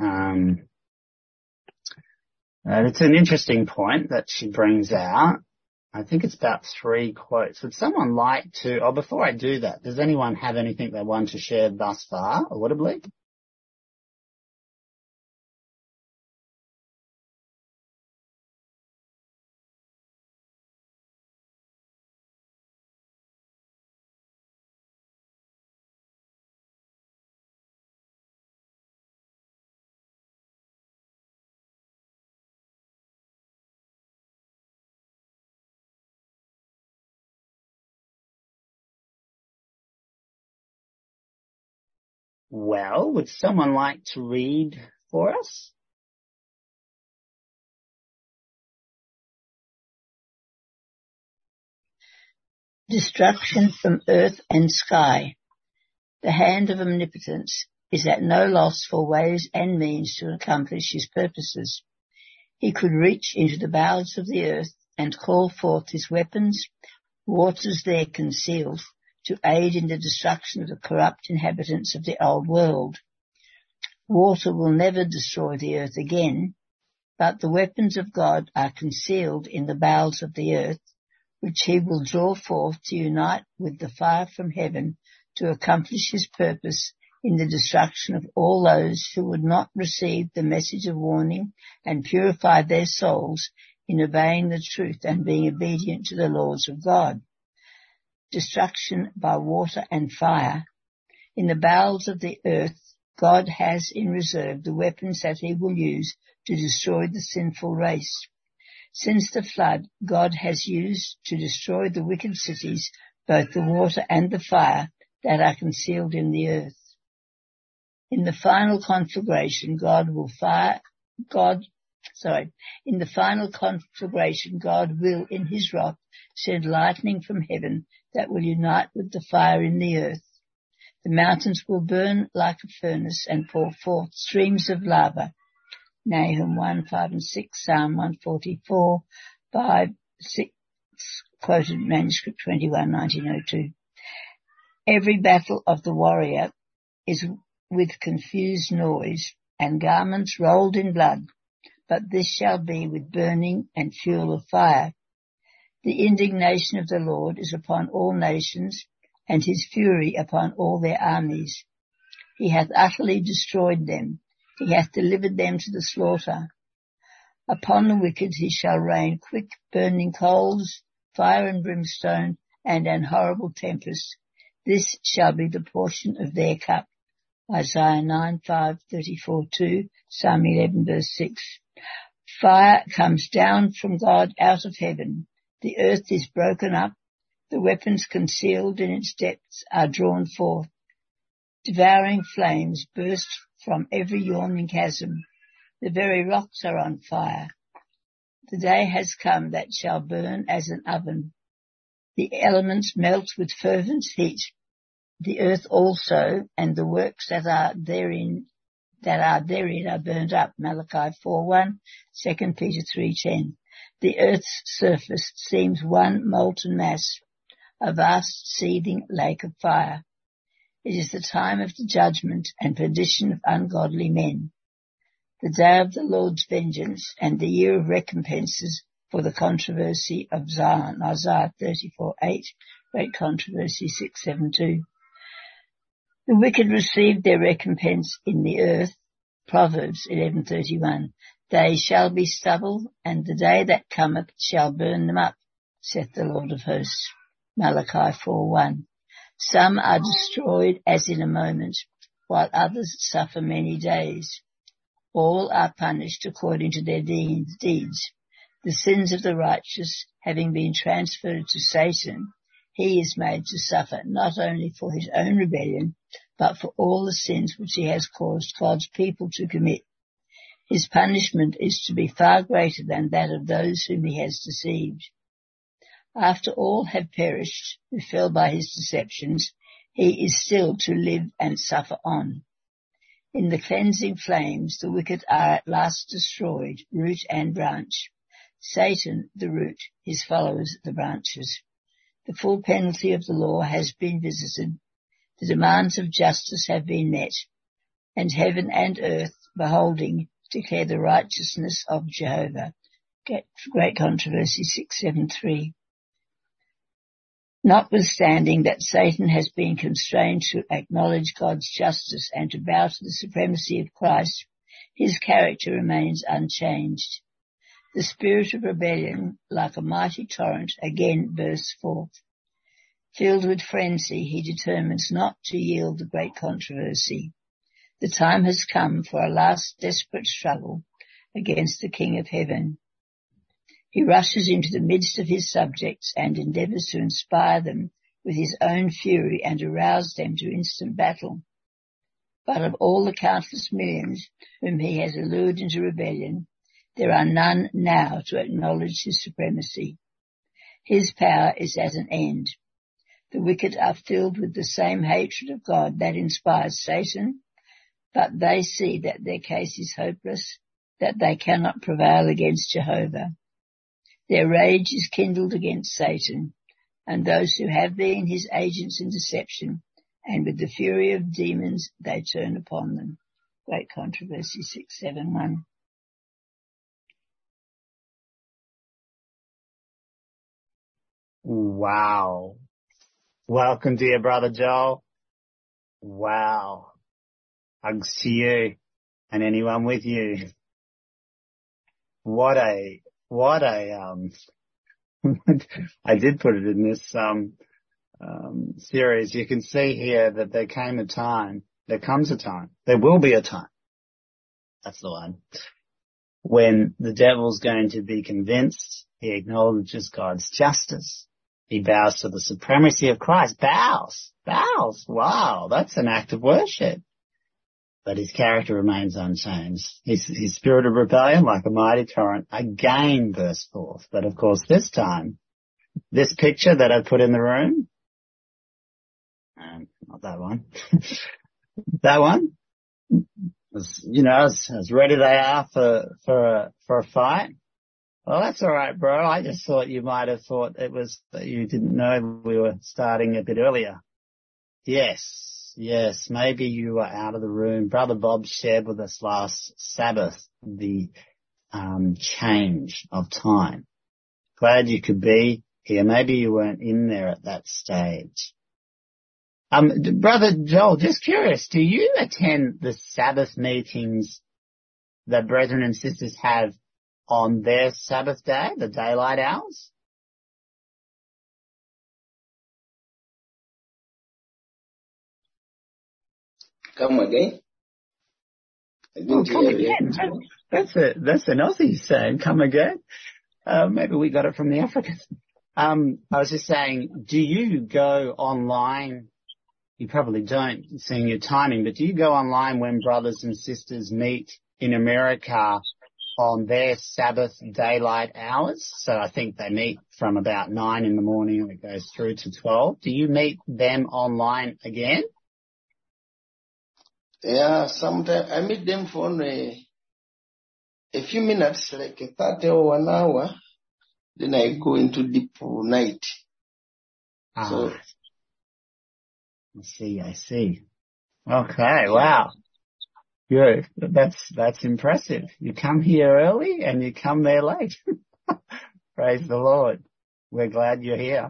It's an interesting point that she brings out. I think it's about 3 quotes. Would someone like to, before I do that, does anyone have anything they want to share thus far, audibly? Well, would someone like to read for us? Destruction from earth and sky. The hand of omnipotence is at no loss for ways and means to accomplish his purposes. He could reach into the bowels of the earth and call forth his weapons, waters there concealed, to aid in the destruction of the corrupt inhabitants of the old world. Water will never destroy the earth again, but the weapons of God are concealed in the bowels of the earth, which he will draw forth to unite with the fire from heaven to accomplish his purpose in the destruction of all those who would not receive the message of warning and purify their souls in obeying the truth and being obedient to the laws of God. Destruction by water and fire. In the bowels of the earth, God has in reserve the weapons that he will use to destroy the sinful race. Since the flood, God has used to destroy the wicked cities, both the water and the fire that are concealed in the earth. In the final conflagration, God will, in his wrath, send lightning from heaven that will unite with the fire in the earth. The mountains will burn like a furnace and pour forth streams of lava. Nahum 1, 5 and 6, Psalm 144, 5, 6, quoted manuscript 21, 1902. Every battle of the warrior is with confused noise and garments rolled in blood, but this shall be with burning and fuel of fire. The indignation of the Lord is upon all nations, and his fury upon all their armies. He hath utterly destroyed them. He hath delivered them to the slaughter. Upon the wicked he shall rain quick burning coals, fire and brimstone, and an horrible tempest. This shall be the portion of their cup. Isaiah 9, 5, 34, 2, Psalm 11, verse 6. Fire comes down from God out of heaven. The earth is broken up. The weapons concealed in its depths are drawn forth. Devouring flames burst from every yawning chasm. The very rocks are on fire. The day has come that shall burn as an oven. The elements melt with fervent heat. The earth also and the works that are therein are burned up. Malachi 4:1, 2 Peter 3:10. The earth's surface seems one molten mass, a vast seething lake of fire. It is the time of the judgment and perdition of ungodly men, the day of the Lord's vengeance and the year of recompenses for the controversy of Zion. Isaiah 34:8, Great Controversy 6:7-2. The wicked received their recompense in the earth. Proverbs 11:31. They shall be stubble, and the day that cometh shall burn them up, saith the Lord of hosts. Malachi 4:1. Some are destroyed as in a moment, while others suffer many days. All are punished according to their deeds. The sins of the righteous having been transferred to Satan, he is made to suffer not only for his own rebellion, but for all the sins which he has caused God's people to commit. His punishment is to be far greater than that of those whom he has deceived. After all have perished who fell by his deceptions, he is still to live and suffer on. In the cleansing flames, the wicked are at last destroyed, root and branch. Satan, the root, his followers, the branches. The full penalty of the law has been visited. The demands of justice have been met, and heaven and earth, beholding, declare the righteousness of Jehovah. Great Controversy 673. Notwithstanding that Satan has been constrained to acknowledge God's justice and to bow to the supremacy of Christ, his character remains unchanged. The spirit of rebellion, like a mighty torrent, again bursts forth. Filled with frenzy, he determines not to yield the great controversy. The time has come for a last desperate struggle against the King of Heaven. He rushes into the midst of his subjects and endeavours to inspire them with his own fury and arouse them to instant battle. But of all the countless millions whom he has allured into rebellion, there are none now to acknowledge his supremacy. His power is at an end. The wicked are filled with the same hatred of God that inspires Satan, but they see that their case is hopeless, that they cannot prevail against Jehovah. Their rage is kindled against Satan and those who have been his agents in deception, and with the fury of demons they turn upon them. Great Controversy 671. Wow. Welcome, dear brother Joel. Wow. Hugs to you and anyone with you. What a, I did put it in this, series. You can see here that there comes a time, there will be a time. That's the one. When the devil's going to be convinced, he acknowledges God's justice. He bows to the supremacy of Christ. Bows. Wow, that's an act of worship. But his character remains unchanged. His spirit of rebellion, like a mighty torrent, again bursts forth. But of course, this time, this picture that I put in the room, not that one, that one, as ready they are for a fight. Well, that's all right, bro. I just thought you might have thought it was that you didn't know we were starting a bit earlier. Yes, maybe you were out of the room. Brother Bob shared with us last Sabbath the change of time. Glad you could be here. Maybe you weren't in there at that stage. Brother Joel, just curious, do you attend the Sabbath meetings that brethren and sisters have on their Sabbath day, the daylight hours? Come again? Come again. That's an Aussie saying, come again. Maybe we got it from the Africans. I was just saying, do you go online? You probably don't, seeing your timing, but do you go online when brothers and sisters meet in America on their Sabbath daylight hours? So I think they meet from about 9 in the morning and it goes through to 12. Do you meet them online again? Yeah, sometimes I meet them for a few minutes, like 30 or 1 hour. Then I go into deep night. So I see. Okay, wow. Good. That's impressive. You come here early and you come there late. Praise the Lord. We're glad you're here.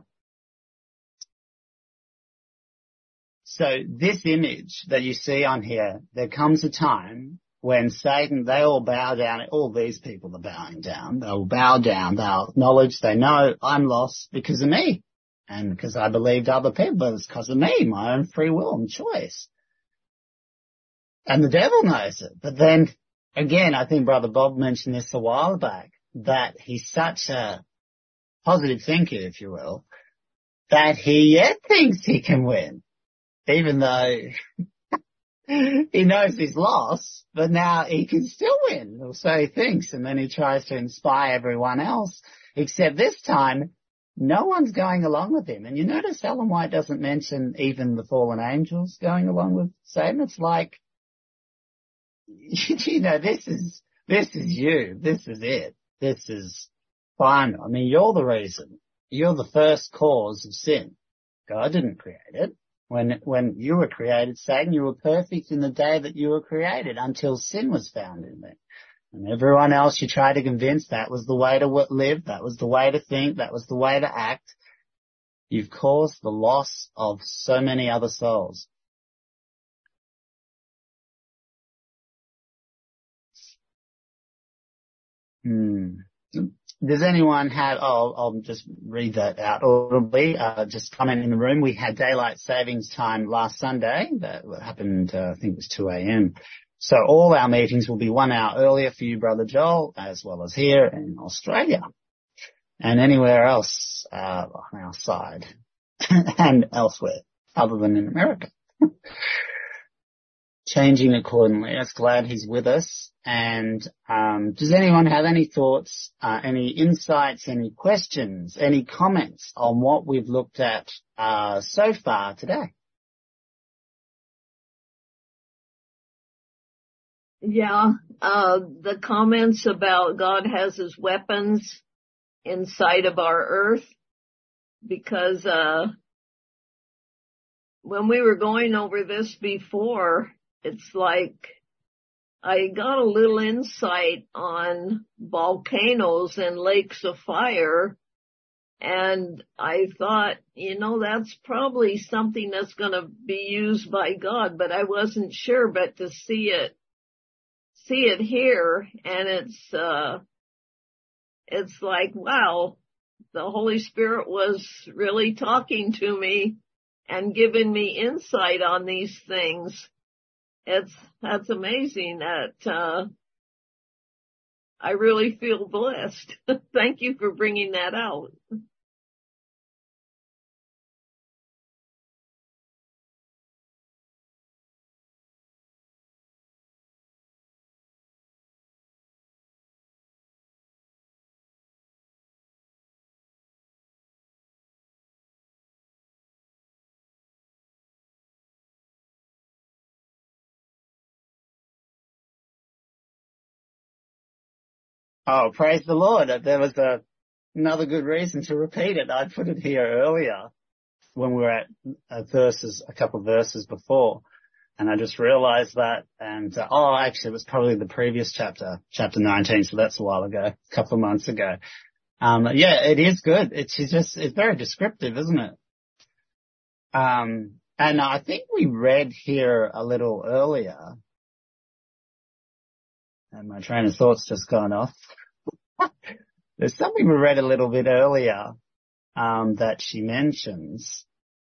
So this image that you see on here, there comes a time when Satan, they all bow down. All these people are bowing down. They'll bow down. They'll acknowledge they know I'm lost because of me. And because I believed other people, but it's because of me, my own free will and choice. And the devil knows it. But then, again, I think Brother Bob mentioned this a while back, that he's such a positive thinker, if you will, that he yet thinks he can win, even though he knows he's lost, but now he can still win, or so he thinks. And then he tries to inspire everyone else, except this time, no one's going along with him. And you notice Ellen White doesn't mention even the fallen angels going along with Satan. It's like, this is you. This is it. This is final. I mean, you're the reason. You're the first cause of sin. God didn't create it. When you were created, Satan, you were perfect in the day that you were created until sin was found in there. And everyone else you try to convince that was the way to live, that was the way to think, that was the way to act. You've caused the loss of so many other souls. Does anyone have, I'll just read that out audibly, just comment in the room. We had daylight savings time last Sunday. That happened, I think it was 2 a.m. So all our meetings will be 1 hour earlier for you, Brother Joel, as well as here in Australia and anywhere else on our side and elsewhere other than in America. Changing accordingly. That's glad he's with us. And does anyone have any thoughts, any insights, any questions, any comments on what we've looked at so far today? Yeah, the comments about God has his weapons inside of our earth, because when we were going over this before, it's like I got a little insight on volcanoes and lakes of fire, and I thought, that's probably something that's going to be used by God, but I wasn't sure. But to see it here, and it's like, wow, the Holy Spirit was really talking to me and giving me insight on these things. That's amazing that, I really feel blessed. Thank you for bringing that out. Oh, praise the Lord. There was another good reason to repeat it. I put it here earlier when we were at a couple of verses before, and I just realized that. And, actually it was probably the previous chapter 19, so that's a while ago, a couple of months ago. Yeah, it is good. It's very descriptive, isn't it? And I think we read here a little earlier, and my train of thought's just gone off. There's something we read a little bit earlier, that she mentions.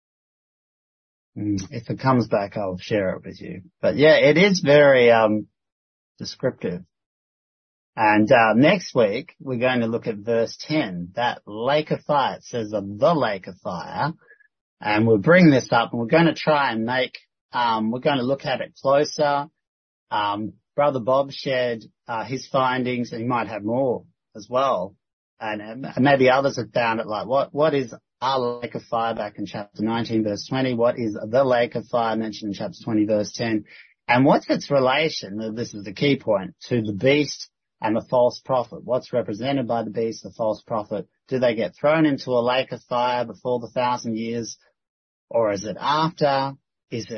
If it comes back, I'll share it with you. But yeah, it is very, descriptive. And, next week, we're going to look at verse 10, that lake of fire. It says the lake of fire. And we'll bring this up and we're going to try and we're going to look at it closer. Brother Bob shared, his findings, and he might have more as well. And maybe others have found it, like what is our lake of fire back in chapter 19 verse 20? What is the lake of fire mentioned in chapter 20 verse 10? And what's its relation, this is the key point, to the beast and the false prophet? What's represented by the beast, the false prophet? Do they get thrown into a lake of fire before the 1,000 years? Or is it after? Is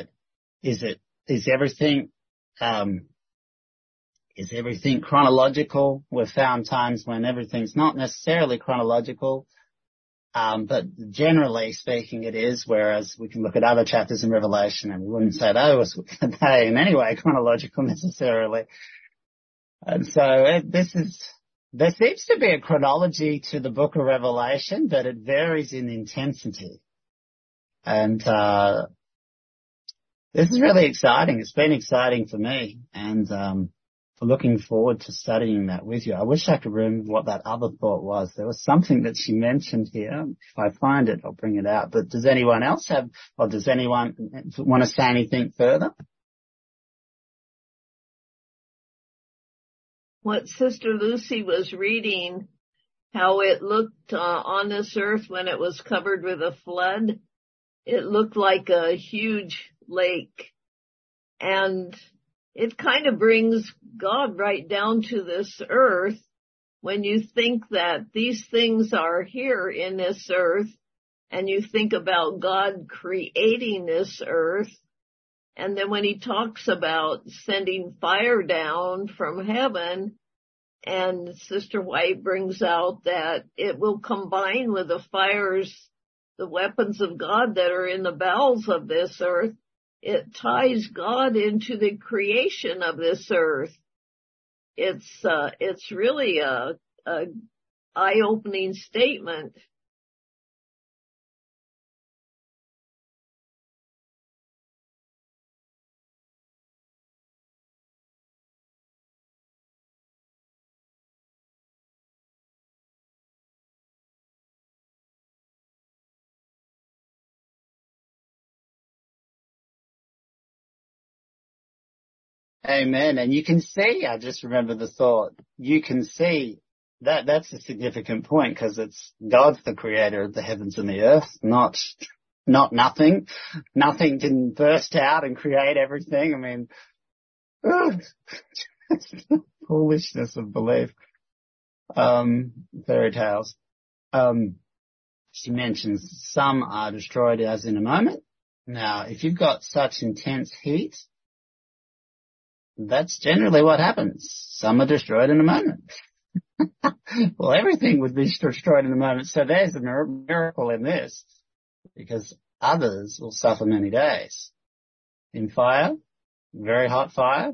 everything chronological? We've found times when everything's not necessarily chronological, but generally speaking it is, whereas we can look at other chapters in Revelation and we wouldn't say they in any way chronological necessarily. And so there seems to be a chronology to the book of Revelation, but it varies in intensity. And this is really exciting. It's been exciting for me, and looking forward to studying that with you. I wish I could remember what that other thought was. There was something that she mentioned here. If I find it, I'll bring it out. But does anyone else does anyone want to say anything further? What Sister Lucy was reading, how it looked on this earth when it was covered with a flood. It looked like a huge lake, and it kind of brings God right down to this earth when you think that these things are here in this earth, and you think about God creating this earth. And then when he talks about sending fire down from heaven, and Sister White brings out that it will combine with the fires, the weapons of God that are in the bowels of this earth, it ties God into the creation of this earth. It's really a eye-opening statement. Amen. And you can see, I just remember the thought, you can see that's a significant point, because it's God's the creator of the heavens and the earth, not nothing. Nothing didn't burst out and create everything. I mean, it's the foolishness of belief. Fairy tales. She mentions some are destroyed as in a moment. Now, if you've got such intense heat, That's generally what happens. Some are destroyed in a moment. Well, everything would be destroyed in a moment. So there's a miracle in this, because others will suffer many days. In fire, very hot fire,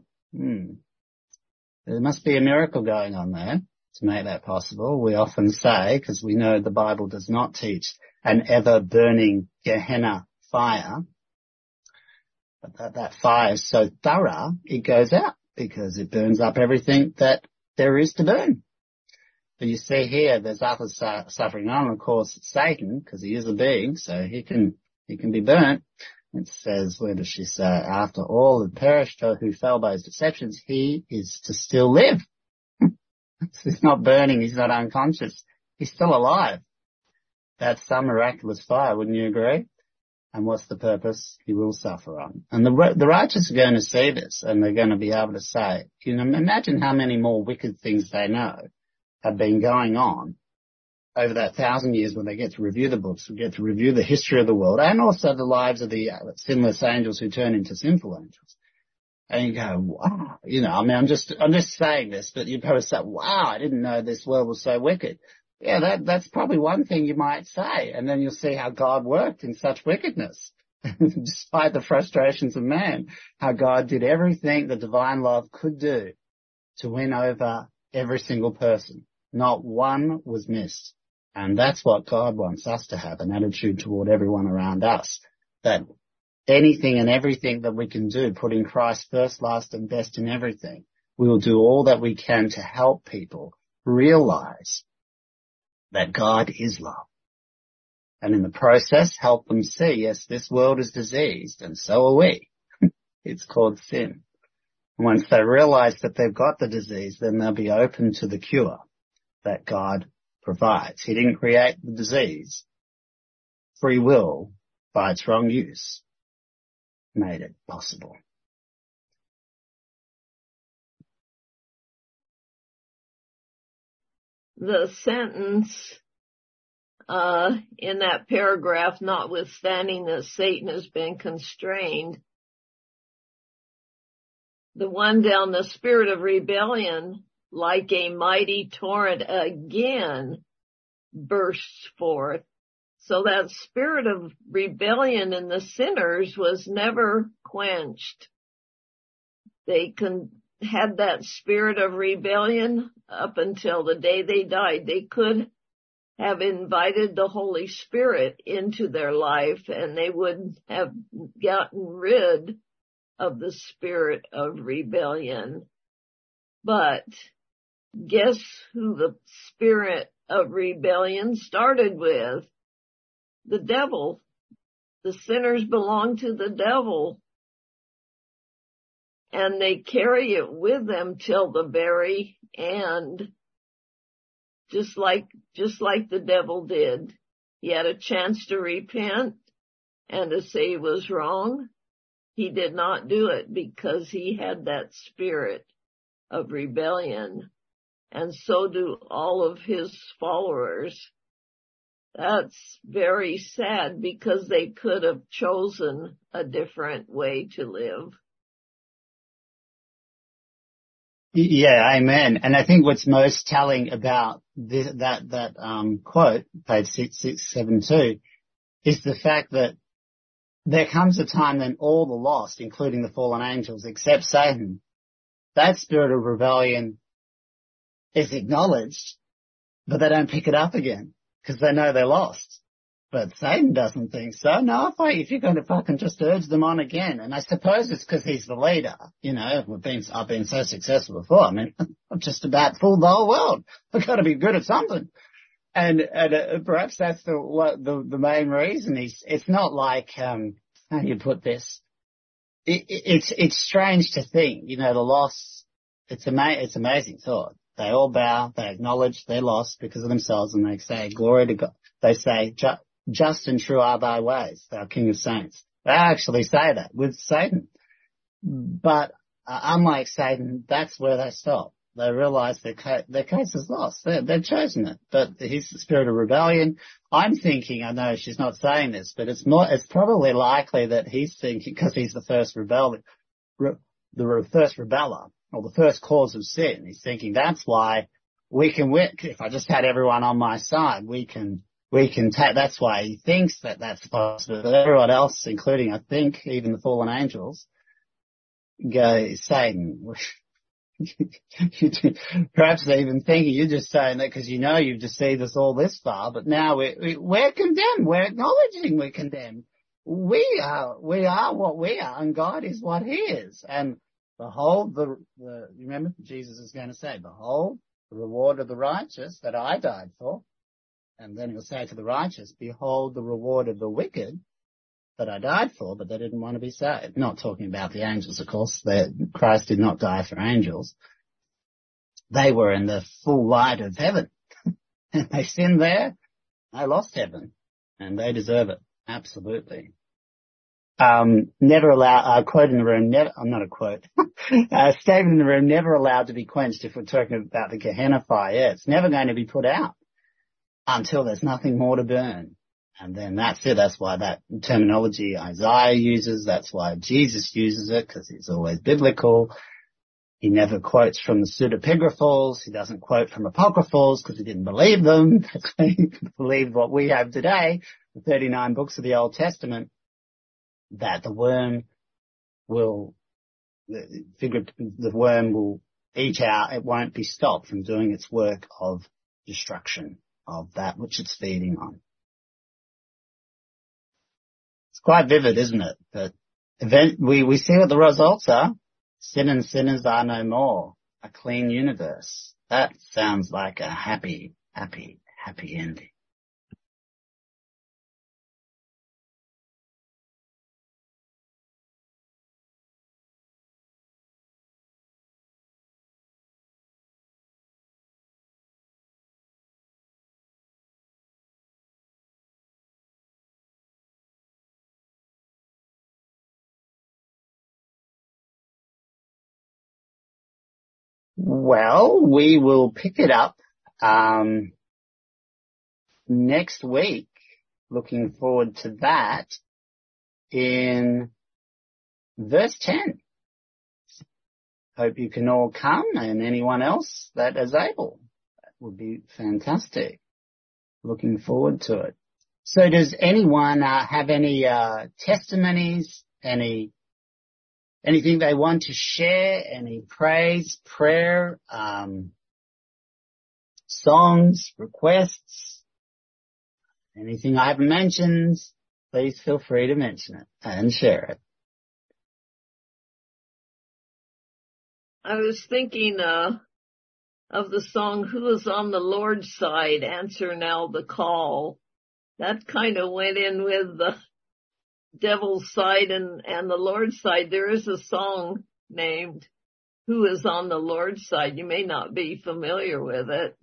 there must be a miracle going on there to make that possible. We often say, because we know the Bible does not teach an ever-burning Gehenna fire, but that fire is so thorough, it goes out, because it burns up everything that there is to burn. But you see here, there's others suffering on. Of course, it's Satan, because he is a being, so he can be burnt. It says, where does she say? After all have perished, who fell by his deceptions, he is to still live. He's not burning, he's not unconscious. He's still alive. That's some miraculous fire, wouldn't you agree? And what's the purpose? He will suffer on. And the righteous are going to see this, and they're going to be able to say, imagine how many more wicked things they know have been going on over that 1,000 years when they get to review the books, we get to review the history of the world, and also the lives of the sinless angels who turn into sinful angels. And you go, wow, I'm just saying this, but you probably say, wow, I didn't know this world was so wicked. Yeah, that's probably one thing you might say. And then you'll see how God worked in such wickedness, despite the frustrations of man, how God did everything the divine love could do to win over every single person. Not one was missed. And that's what God wants us to have, an attitude toward everyone around us, that anything and everything that we can do, putting Christ first, last and best in everything, we will do all that we can to help people realize that God is love. And in the process, help them see, yes, this world is diseased, and so are we. It's called sin. And once they realize that they've got the disease, then they'll be open to the cure that God provides. He didn't create the disease. Free will, by its wrong use, made it possible. The sentence in that paragraph, notwithstanding that Satan has been constrained, the one down, the spirit of rebellion, like a mighty torrent again bursts forth. So that spirit of rebellion in the sinners was never quenched. They had that spirit of rebellion up until the day they died. They could have invited the Holy Spirit into their life, and they would have gotten rid of the spirit of rebellion. But guess who the spirit of rebellion started with? The devil. The sinners belong to the devil. And they carry it with them till the very end. Just like the devil did. He had a chance to repent and to say he was wrong. He did not do it because he had that spirit of rebellion. And so do all of his followers. That's very sad because they could have chosen a different way to live. Yeah, amen. And I think what's most telling about this, that quote, page 672, is the fact that there comes a time when all the lost, including the fallen angels, except Satan, that spirit of rebellion is acknowledged, but they don't pick it up again because they know they're lost. But Satan doesn't think so. No, if you're going to fucking just urge them on again. And I suppose it's because he's the leader. I've been so successful before. I mean, I've just about fooled the whole world. I've got to be good at something. And perhaps that's the main reason. It's not like, how do you put this? It's strange to think, the loss. It's amazing thought. They all bow, they acknowledge they're lost because of themselves, and they say, glory to God. They say, just and true are thy ways, thou King of Saints. They actually say that with Satan. But unlike Satan, that's where they stop. They realize their case is lost. They've chosen it. But he's the spirit of rebellion. I'm thinking, I know she's not saying this, but it's probably likely that he's thinking, because he's the first the first rebeller, or the first cause of sin. He's thinking that's why we can win. If I just had everyone on my side, we can take, that's why he thinks that that's possible. But everyone else, including, I think, even the fallen angels, go, Satan. Perhaps they're even thinking you're just saying that because you've deceived us all this far, but now we're condemned. We're acknowledging we're condemned. We are what we are, and God is what He is. And behold, remember Jesus is going to say, behold, the reward of the righteous that I died for. And then He'll say to the righteous, behold, the reward of the wicked that I died for, but they didn't want to be saved. Not talking about the angels, of course. Christ did not die for angels. They were in the full light of heaven. And they sinned there. They lost heaven. And they deserve it. Absolutely. Never allow, quote in the room, not a quote. Statement in the room, never allowed to be quenched if we're talking about the Gehenna fire. Yeah, it's never going to be put out until there's nothing more to burn. And then that's it. That's why that terminology Isaiah uses. That's why Jesus uses it, because it's always biblical. He never quotes from the pseudepigraphals. He doesn't quote from apocryphals because he didn't believe them. He believed what we have today, the 39 books of the Old Testament, that the worm will eat out. It won't be stopped from doing its work of destruction of that which it's feeding on. It's quite vivid, isn't it? But we see what the results are. Sin and sinners are no more. A clean universe. That sounds like a happy, happy, happy ending. Well, we will pick it up next week. Looking forward to that in verse 10. Hope you can all come, and anyone else that is able. That would be fantastic. Looking forward to it. So does anyone have any testimonies, anything they want to share, any praise, prayer, songs, requests, anything I haven't mentioned? Please feel free to mention it and share it. I was thinking of the song, Who is on the Lord's Side? Answer Now the Call. That kind of went in with the devil's side and the Lord's side. There is a song named Who is on the Lord's Side? You may not be familiar with it.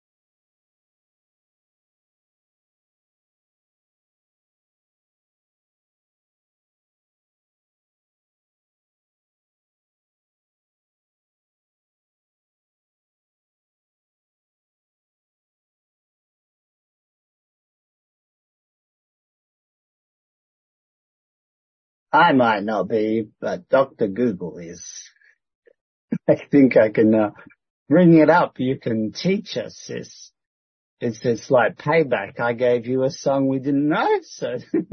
I might not be, but Dr. Google is. I think I can bring it up. You can teach us. It's like payback. I gave you a song we didn't know, so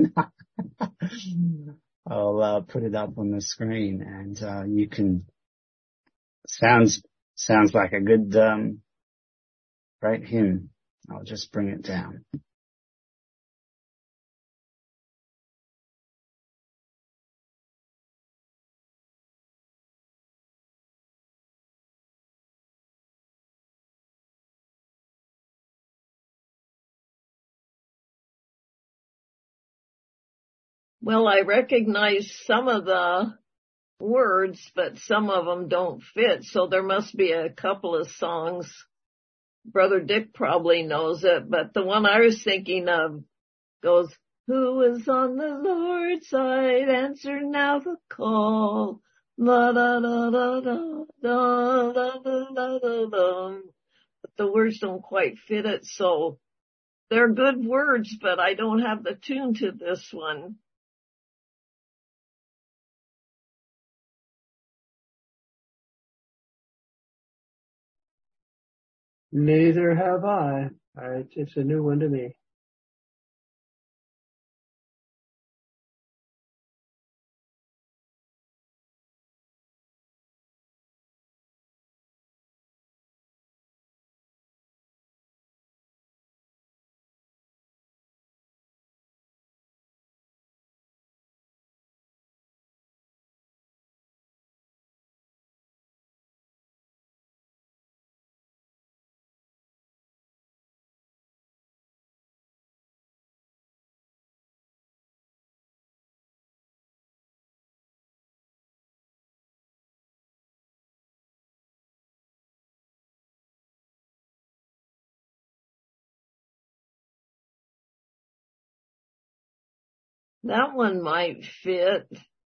I'll put it up on the screen, and you can. Sounds like a good great hymn. I'll just bring it down. Well, I recognize some of the words, but some of them don't fit, so there must be a couple of songs. Brother Dick probably knows it, but the one I was thinking of goes, Who is on the Lord's side? Answer now the call. La da da da da da da da da da. But the words don't quite fit it, so they're good words, but I don't have the tune to this one. Neither have I. It's a new one to me. That one might fit.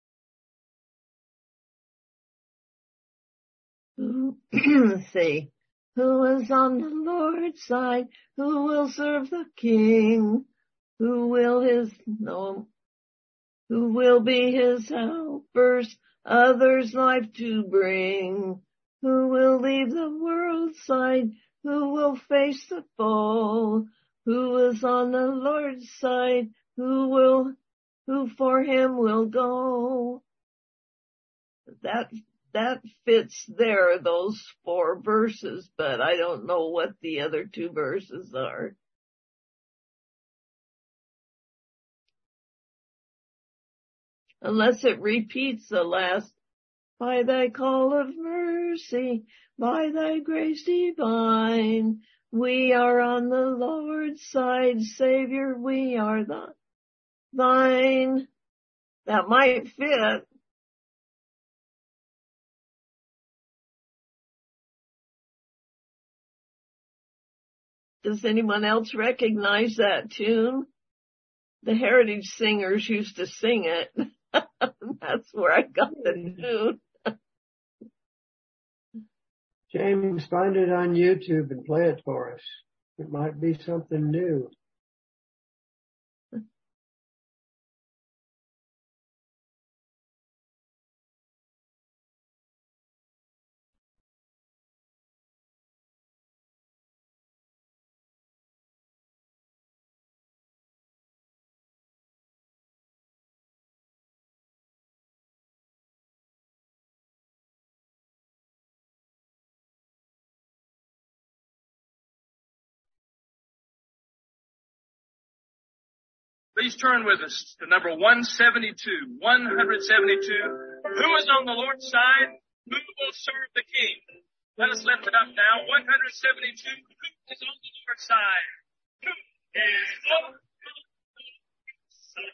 Let's see. Who is on the Lord's side? Who will serve the King? Who will be his helpers? Others life to bring. Who will leave the world's side? Who will face the foe? Who is on the Lord's side? Who for him will go? That fits there, those 4 verses, but I don't know what the other 2 verses are. Unless it repeats the last, by thy call of mercy, by thy grace divine, we are on the Lord's side, Savior, we are thine. That might fit. Does anyone else recognize that tune? The Heritage Singers used to sing it. That's where I got the tune. James, find it on YouTube and play it for us. It might be something new. Please turn with us to number 172. 172. Who is on the Lord's side? Who will serve the King? Let us lift it up now. 172. Who is on the Lord's side? Who is on the Lord's side?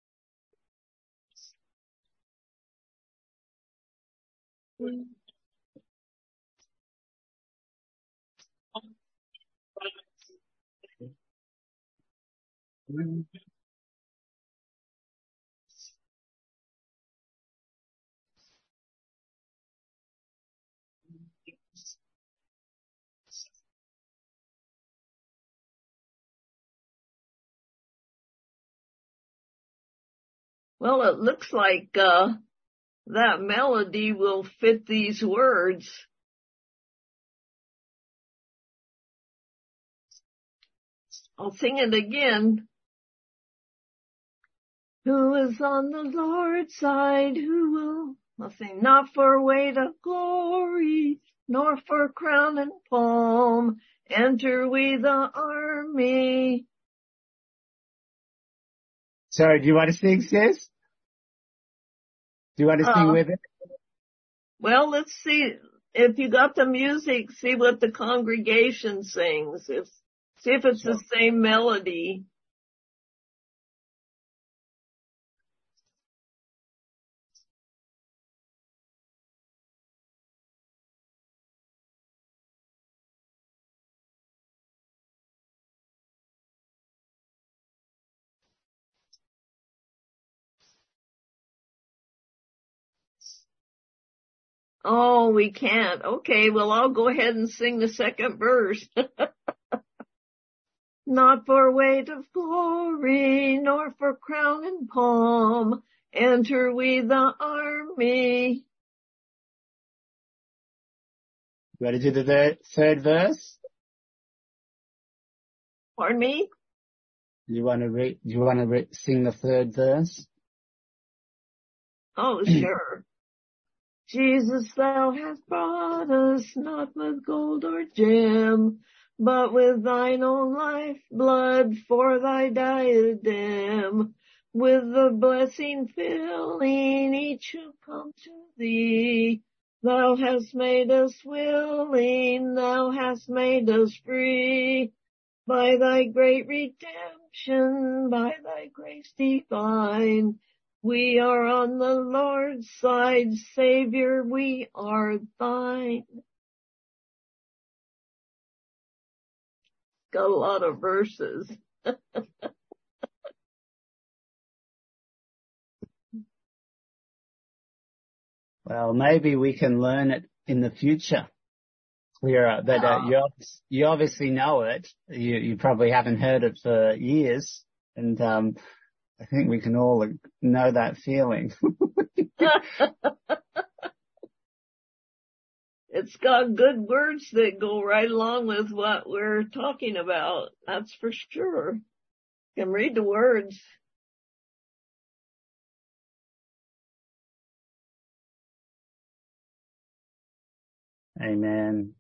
Well, it looks like that melody will fit these words. I'll sing it again. Who is on the Lord's side? Who will, I'll sing, not for weight of glory, nor for crown and palm, enter we the army. Sorry, do you want to sing, sis? Do you want to sing with it? Well, let's see. If you got the music, see what the congregation sings. See if it's the same melody. Oh, we can't. Okay, well, I'll go ahead and sing the second verse. Not for weight of glory, nor for crown and palm, enter we the army. You want to do the third verse? Pardon me? Do you want to sing the third verse? Oh, sure. Jesus, thou hast brought us not with gold or gem, but with thine own life blood for thy diadem. With the blessing filling each who come to thee, thou hast made us willing, thou hast made us free. By thy great redemption, by thy grace divine, we are on the Lord's side, Savior, we are thine. Got a lot of verses. Well, maybe we can learn it in the future. You obviously know it. You probably haven't heard it for years, and I think we can all know that feeling. It's got good words that go right along with what we're talking about. That's for sure. You can read the words. Amen.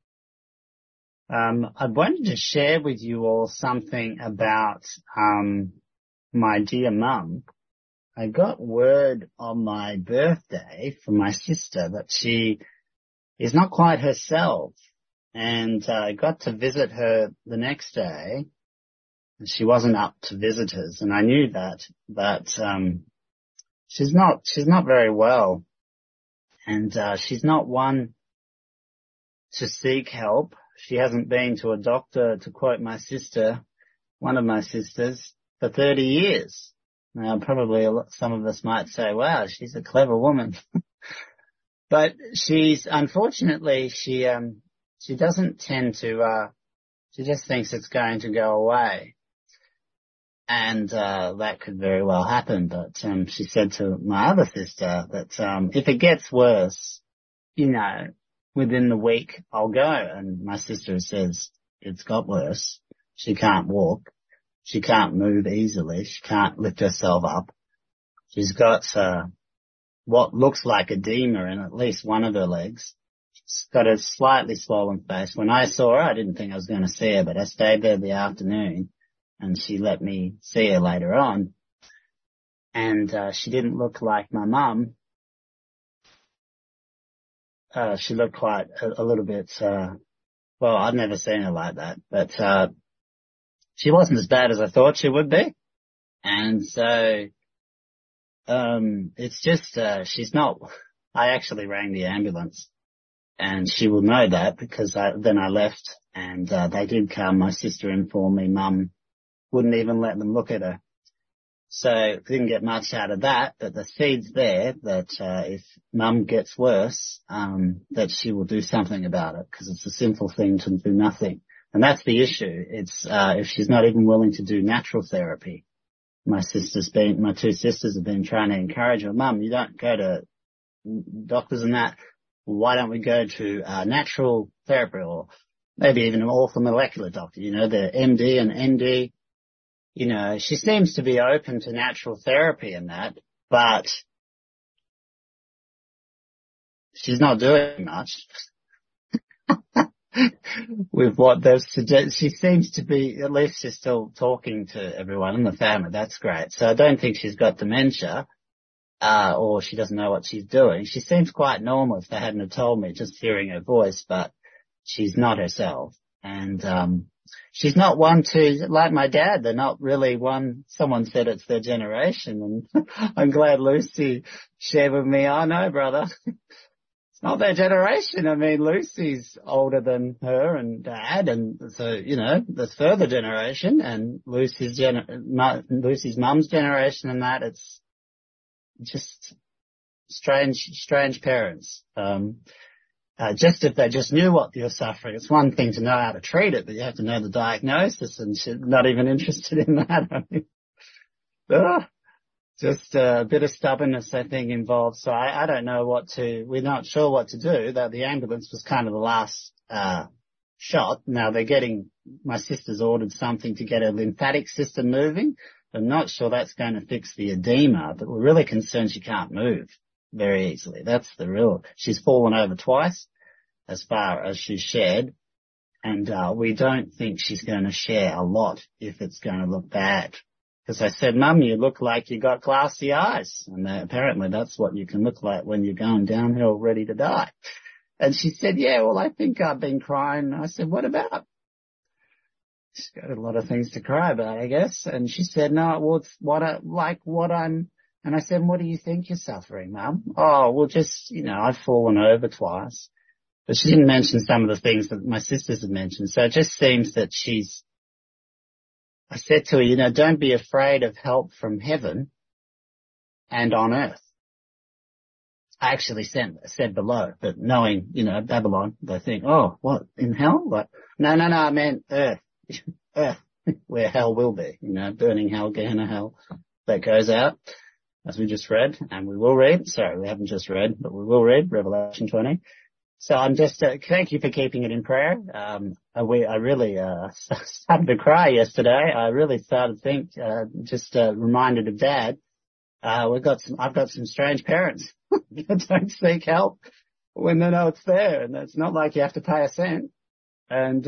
I wanted to share with you all something about my dear mum. I got word on my birthday from my sister that she is not quite herself, and I got to visit her the next day. She wasn't up to visitors, and I knew that, but she's not very well, and she's not one to seek help. She hasn't been to a doctor, to quote my sister, one of my sisters, for 30 years. Now, probably some of us might say, wow, she's a clever woman. But unfortunately, she doesn't tend to, she just thinks it's going to go away. And, that could very well happen. But, she said to my other sister that, if it gets worse, within the week, I'll go. And my sister says it's got worse. She can't walk. She can't move easily. She can't lift herself up. She's got what looks like edema in at least one of her legs. She's got a slightly swollen face. When I saw her, I didn't think I was going to see her, but I stayed there the afternoon, and she let me see her later on. And she didn't look like my mum. She looked quite a little bit, well, I've never seen her like that, but, she wasn't as bad as I thought she would be. And so, it's just, I actually rang the ambulance, and she will know that because then I left, and, they did come. My sister informed me Mum wouldn't even let them look at her. So didn't get much out of that, but the seed's there that if Mum gets worse, that she will do something about it, because it's a sinful thing to do nothing. And that's the issue. It's if she's not even willing to do natural therapy. My two sisters have been trying to encourage her, Mum, you don't go to doctors and that. Why don't we go to natural therapy, or maybe even an orthomolecular doctor, the MD and ND. She seems to be open to natural therapy and that, but she's not doing much with what they've suggested. She seems to be, at least she's still talking to everyone in the family. That's great. So I don't think she's got dementia, or she doesn't know what she's doing. She seems quite normal if they hadn't have told me, just hearing her voice, but she's not herself. And, she's not one to, like my dad, they're not really one, someone said it's their generation, and I'm glad Lucy shared with me, oh no, brother, it's not their generation. I mean, Lucy's older than her and Dad, and so, the further generation, and Lucy's mum's generation, and that, it's just strange parents. Just if they just knew what you're suffering. It's one thing to know how to treat it, but you have to know the diagnosis, and she's not even interested in that. I mean, just a bit of stubbornness, I think, involved. So I don't know we're not sure what to do. That the ambulance was kind of the last shot. Now my sister's ordered something to get her lymphatic system moving. I'm not sure that's going to fix the edema, but we're really concerned she can't move very easily. She's fallen over twice as far as she's shared. And we don't think she's going to share a lot if it's going to look bad. Because I said, Mum, you look like you got glassy eyes. And apparently that's what you can look like when you're going downhill ready to die. And she said, yeah, well, I think I've been crying. I said, what about? She's got a lot of things to cry about, I guess. And she said, no, well, it's and I said, what do you think you're suffering, Mum? Oh, well, just, I've fallen over twice. But she didn't mention some of the things that my sisters had mentioned. So it just seems that I said to her, don't be afraid of help from heaven and on earth. I actually said below, but knowing, Babylon, they think, oh, what, in hell? Like, no, I meant earth, earth, where hell will be, burning hell, Gehenna hell, that goes out, as we just read, and we will read. Sorry, we haven't just read, but we will read Revelation 20. So I'm just, thank you for keeping it in prayer. I really, started to cry yesterday. I really started to think, reminded of Dad. I've got some strange parents that don't seek help when they know it's there. And it's not like you have to pay a cent. And,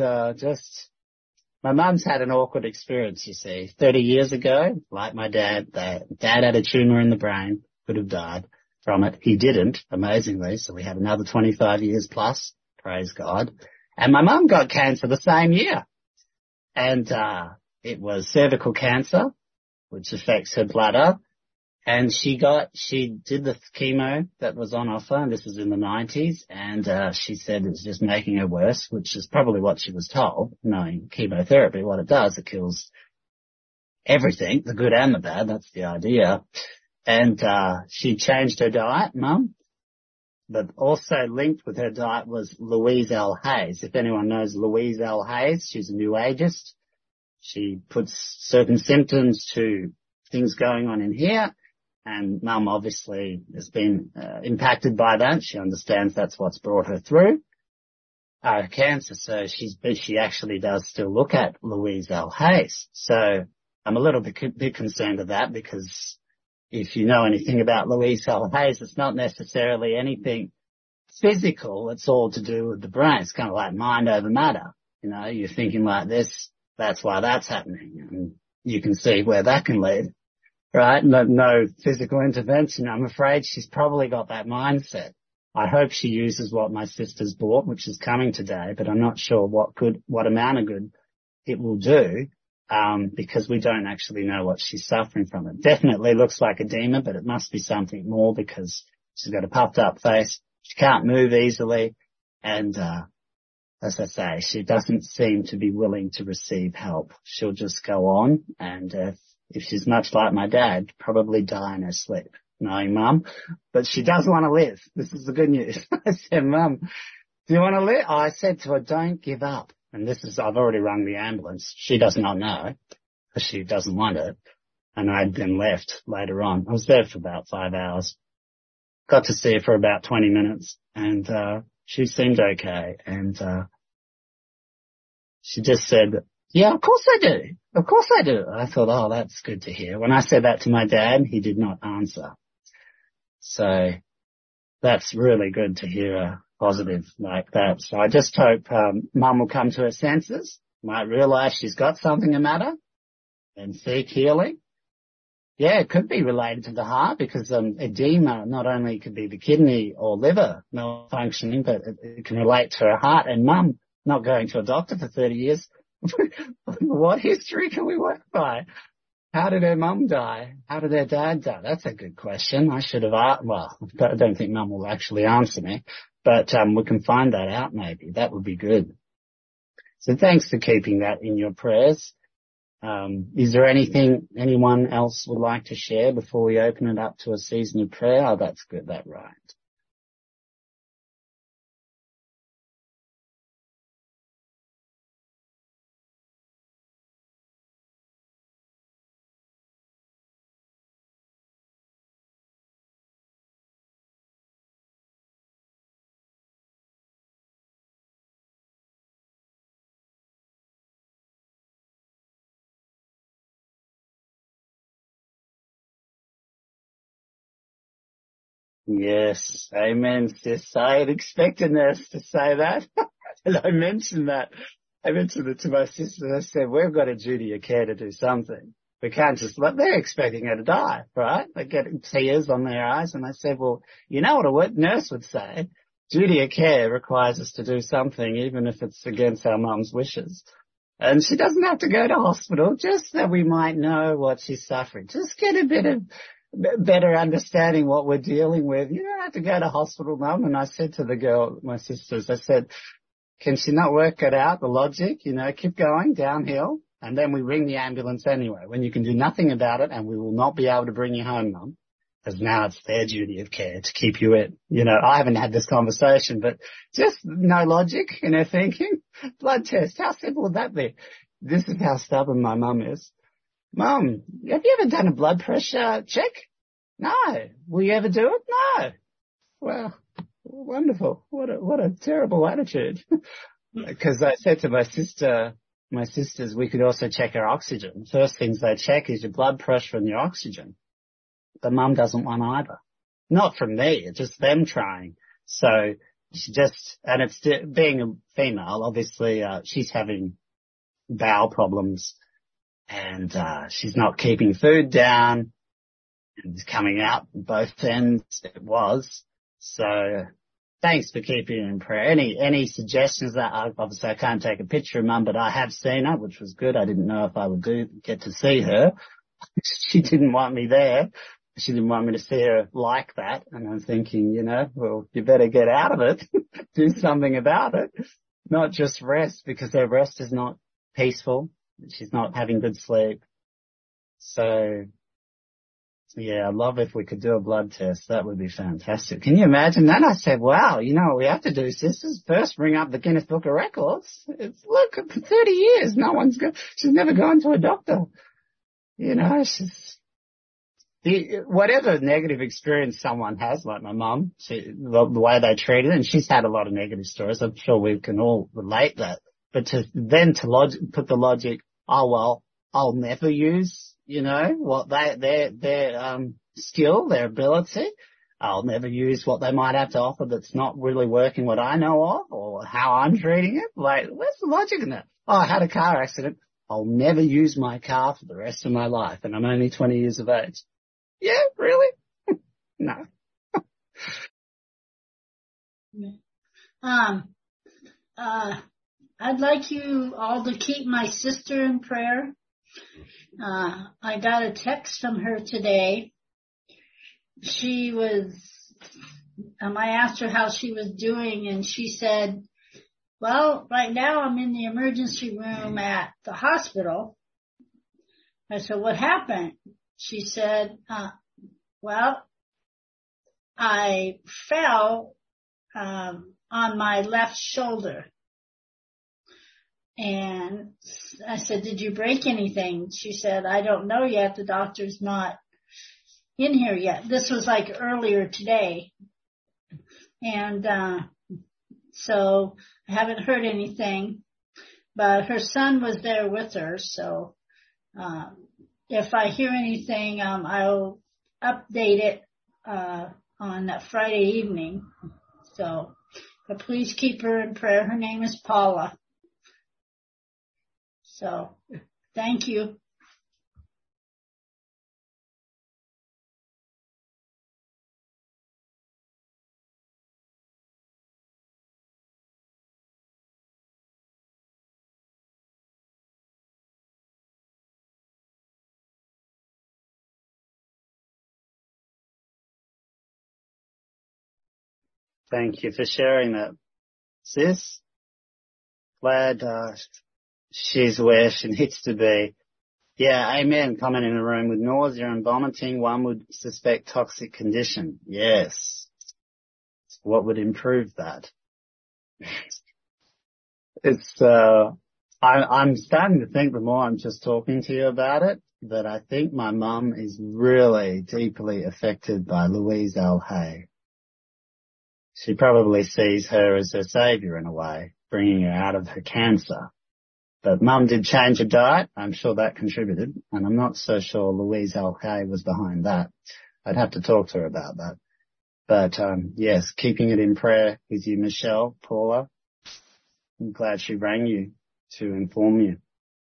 my mum's had an awkward experience, you see. 30 years ago, like my dad had a tumor in the brain, could have died from it. He didn't, amazingly, so we have another 25 years plus, praise God. And my mum got cancer the same year. And it was cervical cancer, which affects her bladder. And she did the chemo that was on offer, and this was in the 90s, and she said it was just making her worse, which is probably what she was told, knowing chemotherapy, what it does, it kills everything, the good and the bad, that's the idea. And she changed her diet, Mum, but also linked with her diet was Louise L. Hayes. If anyone knows Louise L. Hayes, she's a New Ageist. She puts certain symptoms to things going on in here, and Mum obviously has been impacted by that. She understands that's what's brought her through cancer, so she actually does still look at Louise L. Hayes. So I'm a little bit concerned of that, because if you know anything about Louise L. Hayes, it's not necessarily anything physical. It's all to do with the brain. It's kind of like mind over matter. You're thinking like this, that's why that's happening. And you can see where that can lead, right? No physical intervention. I'm afraid she's probably got that mindset. I hope she uses what my sister's bought, which is coming today, but I'm not sure what amount of good it will do. Because we don't actually know what she's suffering from. It definitely looks like edema, but it must be something more, because she's got a puffed up face. She can't move easily. And, as I say, she doesn't seem to be willing to receive help. She'll just go on. And, if she's much like my dad, probably die in her sleep, knowing Mum. But she does want to live. This is the good news. I said, Mum, do you want to live? I said to her, don't give up. And I've already rung the ambulance. She does not know, because she doesn't want it. And I'd then left later on. I was there for about 5 hours. Got to see her for about 20 minutes, and she seemed okay. And she just said, yeah, of course I do. Of course I do. I thought, oh, that's good to hear. When I said that to my dad, he did not answer. So that's really good to hear her positive like that. So I just hope Mum will come to her senses, might realize she's got something the matter, and seek healing. Yeah, it could be related to the heart, because edema not only could be the kidney or liver malfunctioning, but it can relate to her heart. And Mum not going to a doctor for 30 years. What history can we work by? How did her mum die? How did her dad die? That's a good question. I should have asked. Well, I don't think Mum will actually answer me, but we can find that out maybe. That would be good. So thanks for keeping that in your prayers. Is there anything anyone else would like to share before we open it up to a season of prayer? Oh, that's good. That's right. Yes. Amen, sis. I had expected Nurse to say that. And I mentioned that. I mentioned it to my sister. I said, we've got a duty of care to do something. We can't just let, they're expecting her to die, right? They get tears on their eyes. And I said, well, you know what a nurse would say? Duty of care requires us to do something, even if it's against our mum's wishes. And she doesn't have to go to hospital, just that we might know what she's suffering. Just get a bit of better understanding what we're dealing with. You don't have to go to hospital, Mum. And I said to the girl, my sisters, I said, can she not work it out, the logic, keep going downhill, and then we ring the ambulance anyway, when you can do nothing about it, and we will not be able to bring you home, Mum, because now it's their duty of care to keep you in. I haven't had this conversation, but just no logic in her thinking. Blood test, how simple would that be? This is how stubborn my mum is. Mum, have you ever done a blood pressure check? No. Will you ever do it? No. Well, wonderful. What a terrible attitude. Because I said to my sisters, we could also check her oxygen. First things they check is your blood pressure and your oxygen. But Mum doesn't want either. Not from me, it's just them trying. So and it's being a female, obviously, she's having bowel problems and, she's not keeping food down and it's coming out both ends. It was. So thanks for keeping it in prayer. Any suggestions that obviously I can't take a picture of Mum, but I have seen her, which was good. I didn't know if I would get to see her. She didn't want me there. She didn't want me to see her like that. And I'm thinking, well, you better get out of it. Do something about it. Not just rest, because her rest is not peaceful. She's not having good sleep. So, yeah, I'd love if we could do a blood test. That would be fantastic. Can you imagine that? I said, wow, what we have to do, sisters? First bring up the Guinness Book of Records. Look, for 30 years, she's never gone to a doctor. Whatever negative experience someone has, like my mum, the way they treat it, and she's had a lot of negative stories. I'm sure we can all relate that. But to put the logic, oh well, I'll never use, what their skill, their ability. I'll never use what they might have to offer that's not really working what I know of or how I'm treating it. Like, where's the logic in that? Oh, I had a car accident. I'll never use my car for the rest of my life, and I'm only 20 years of age. Yeah, really? No. I'd like you all to keep my sister in prayer. I got a text from her today. I asked her how she was doing, and she said, well, right now I'm in the emergency room at the hospital. I said, what happened? She said, well, I fell on my left shoulder. And I said, did you break anything? She said, I don't know yet. The doctor's not in here yet. This was like earlier today. And so I haven't heard anything. But her son was there with her, so if I hear anything, I'll update it on that Friday evening. So, but please keep her in prayer. Her name is Paula. So, thank you. Thank you for sharing that, sis. Glad she's where she needs to be. Yeah, amen. Coming in a room with nausea and vomiting, one would suspect toxic condition. Yes. What would improve that? I'm starting to think the more I'm just talking to you about it, that I think my mum is really deeply affected by Louise L. Hay. She probably sees her as her savior in a way, bringing her out of her cancer. But Mum did change her diet. I'm sure that contributed. And I'm not so sure Louise L. Hay was behind that. I'd have to talk to her about that. But, yes, keeping it in prayer with you, Michelle, Paula. I'm glad she rang you to inform you.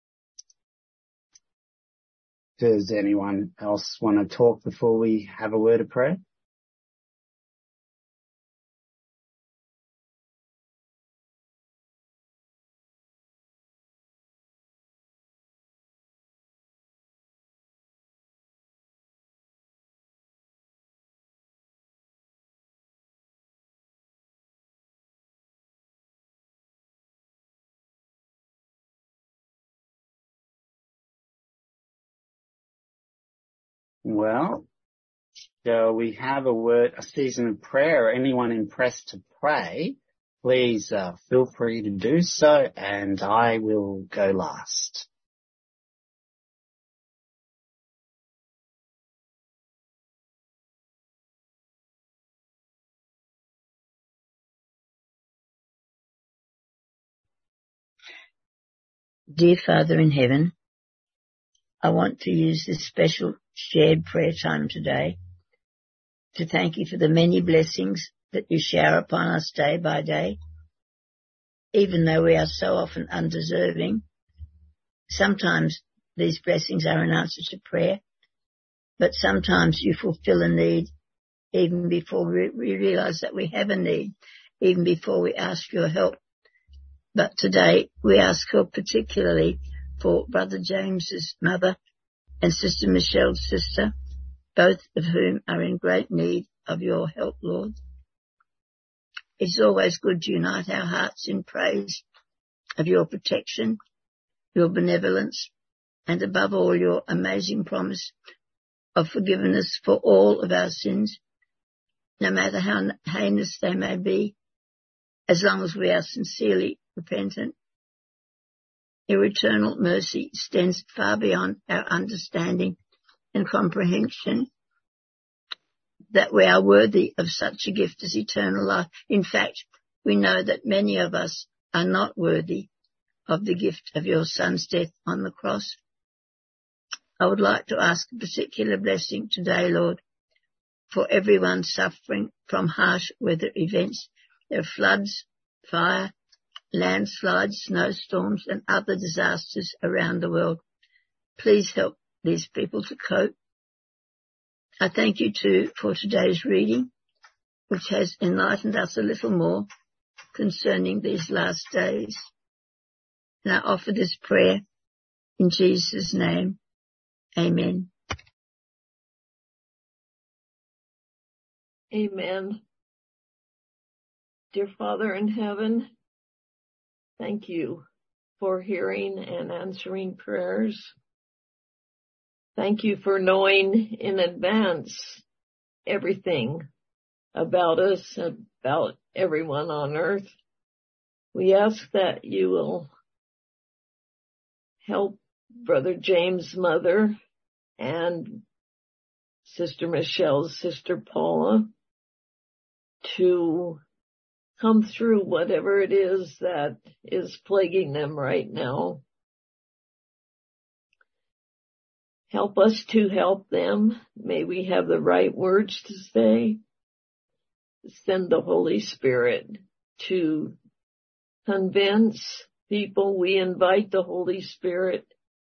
Does anyone else want to talk before we have a word of prayer? Well, shall we have a season of prayer? Anyone impressed to pray, please feel free to do so, and I will go last. Dear Father in heaven, I want to use this special shared prayer time today to thank you for the many blessings that you shower upon us day by day. Even though we are so often undeserving, sometimes these blessings are an answer to prayer, but sometimes you fulfill a need even before we realize that we have a need, even before we ask your help. But today we ask help particularly for Brother James's mother and Sister Michelle's sister, both of whom are in great need of your help, Lord. It's always good to unite our hearts in praise of your protection, your benevolence, and above all your amazing promise of forgiveness for all of our sins, no matter how heinous they may be, as long as we are sincerely repentant. Your eternal mercy extends far beyond our understanding and comprehension, that we are worthy of such a gift as eternal life. In fact, we know that many of us are not worthy of the gift of your Son's death on the cross. I would like to ask a particular blessing today, Lord, for everyone suffering from harsh weather events. There are floods, fire, landslides, snowstorms, and other disasters around the world. Please help these people to cope. I thank you too for today's reading, which has enlightened us a little more concerning these last days. And I offer this prayer in Jesus' name. Amen. Amen. Dear Father in heaven, thank you for hearing and answering prayers. Thank you for knowing in advance everything about us, about everyone on earth. We ask that you will help Brother James' mother and Sister Michelle's sister Paula to come through whatever it is that is plaguing them right now. Help us to help them. May we have the right words to say. Send the Holy Spirit to convince people. We invite the Holy Spirit,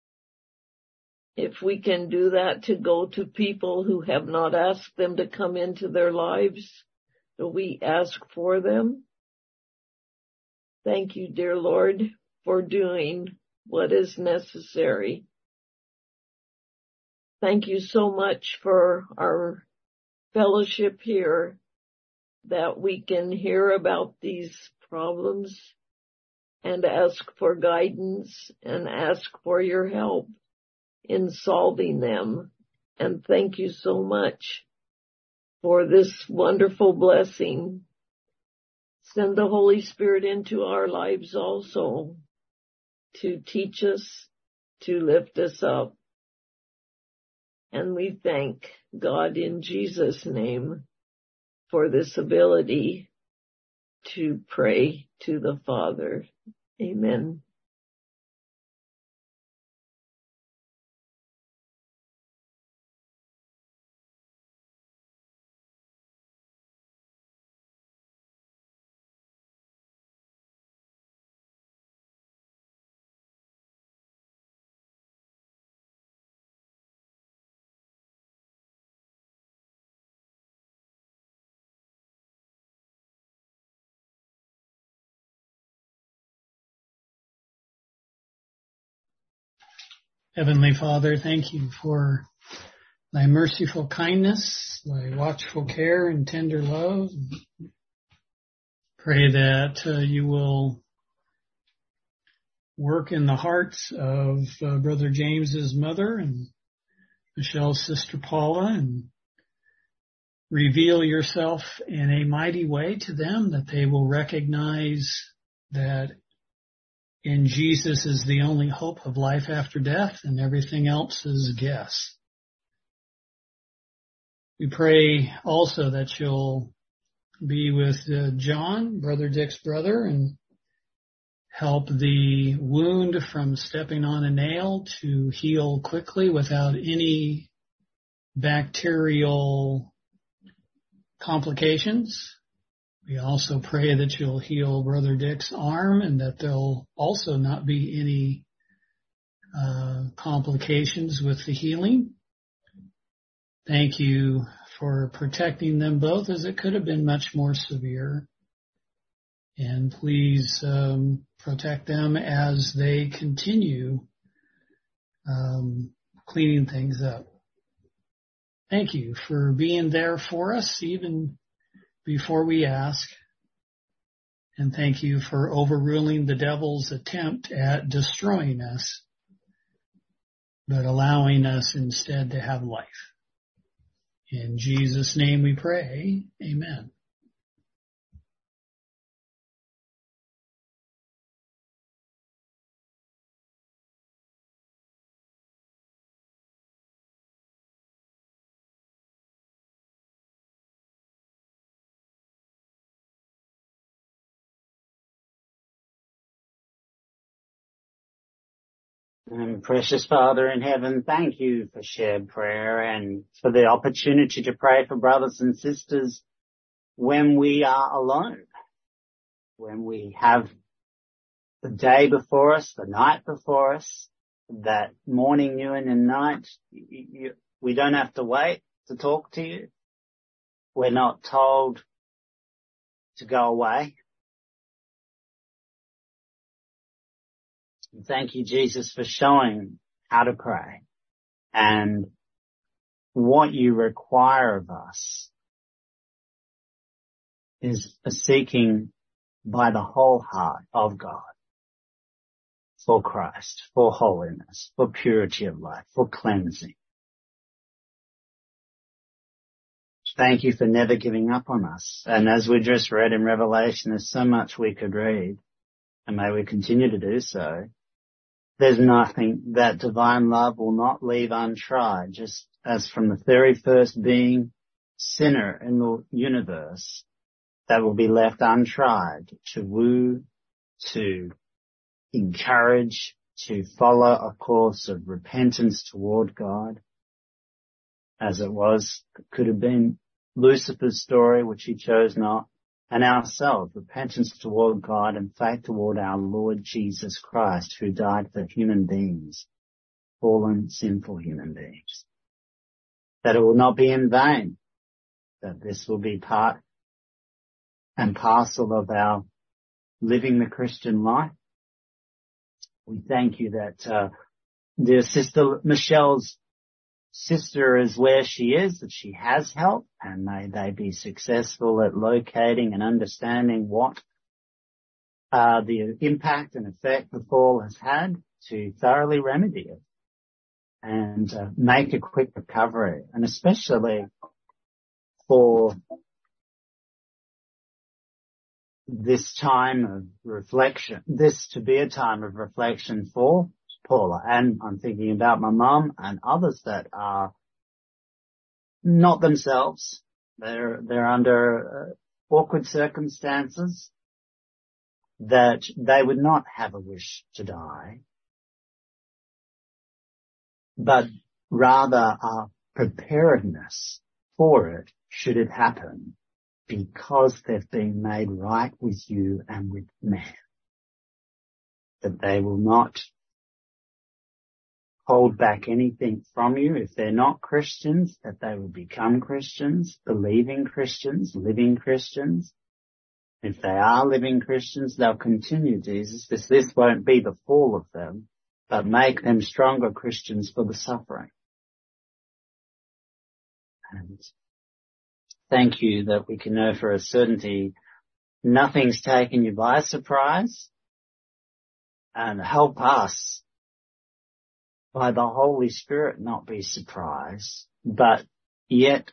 if we can do that, to go to people who have not asked them to come into their lives. So we ask for them. Thank you, dear Lord, for doing what is necessary. Thank you so much for our fellowship here, that we can hear about these problems and ask for guidance and ask for your help in solving them. And thank you so much for this wonderful blessing. Send the Holy Spirit into our lives also to teach us, to lift us up. And we thank God in Jesus' name for this ability to pray to the Father. Amen. Heavenly Father, thank you for thy merciful kindness, thy watchful care and tender love. Pray that you will work in the hearts of Brother James's mother and Michelle's sister Paula, and reveal yourself in a mighty way to them, that they will recognize that in Jesus is the only hope of life after death, and everything else is guess. We pray also that you'll be with John, Brother Dick's brother, and help the wound from stepping on a nail to heal quickly without any bacterial complications. We also pray that you'll heal Brother Dick's arm, and that there'll also not be any complications with the healing. Thank you for protecting them both, as it could have been much more severe. And please protect them as they continue cleaning things up. Thank you for being there for us even before we ask. And thank you for overruling the devil's attempt at destroying us, but allowing us instead to have life. In Jesus' name we pray. Amen. And precious Father in heaven, thank you for shared prayer and for the opportunity to pray for brothers and sisters when we are alone, when we have the day before us, the night before us, that morning, noon and night. We don't have to wait to talk to you. We're not told to go away. Thank you, Jesus, for showing how to pray and what you require of us is a seeking by the whole heart of God for Christ, for holiness, for purity of life, for cleansing. Thank you for never giving up on us. And as we just read in Revelation, there's so much we could read, and may we continue to do so. There's nothing that divine love will not leave untried, just as from the very first being sinner in the universe that will be left untried to woo, to encourage, to follow a course of repentance toward God, as it could have been Lucifer's story, which he chose not, and ourselves, repentance toward God and faith toward our Lord Jesus Christ, who died for human beings, fallen, sinful human beings. That it will not be in vain, that this will be part and parcel of our living the Christian life. We thank you that dear Sister Michelle's sister is where she is, that she has help, and may they be successful at locating and understanding what the impact and effect the fall has had, to thoroughly remedy it and make a quick recovery, and especially for this time of reflection, this to be a time of reflection for Paula. And I'm thinking about my mum and others that are not themselves. They're under awkward circumstances, that they would not have a wish to die, but rather a preparedness for it should it happen, because they've been made right with you and with man. That they will not hold back anything from you. If they're not Christians, that they will become Christians, believing Christians, living Christians. If they are living Christians, they'll continue, Jesus. This won't be the fall of them, but make them stronger Christians for the suffering. And thank you that we can know for a certainty nothing's taken you by surprise, and help us by the Holy Spirit not be surprised, but yet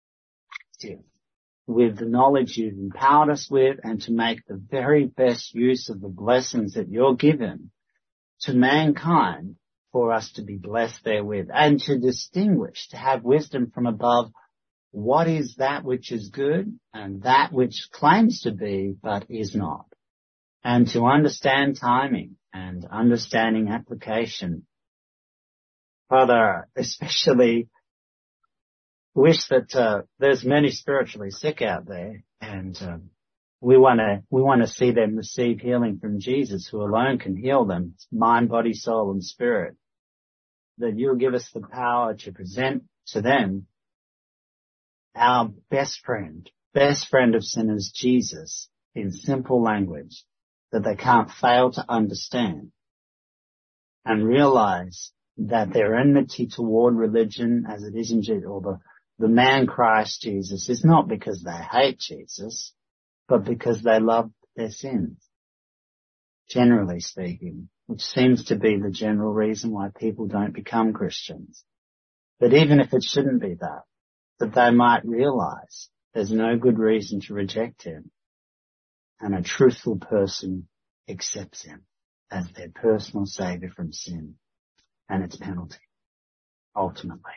with the knowledge you've empowered us with, and to make the very best use of the blessings that you're given to mankind for us to be blessed therewith, and to distinguish, to have wisdom from above, what is that which is good and that which claims to be but is not, and to understand timing and understanding application. Father, especially wish that there's many spiritually sick out there, and we want to see them receive healing from Jesus, who alone can heal them, mind, body, soul, and spirit. That you'll give us the power to present to them our best friend of sinners, Jesus, in simple language that they can't fail to understand, and realize that their enmity toward religion, as it is in Jesus, or the man Christ Jesus, is not because they hate Jesus, but because they love their sins, generally speaking, which seems to be the general reason why people don't become Christians. But even if it shouldn't be that they might realize there's no good reason to reject him, and a truthful person accepts him as their personal savior from sin and its penalty, ultimately.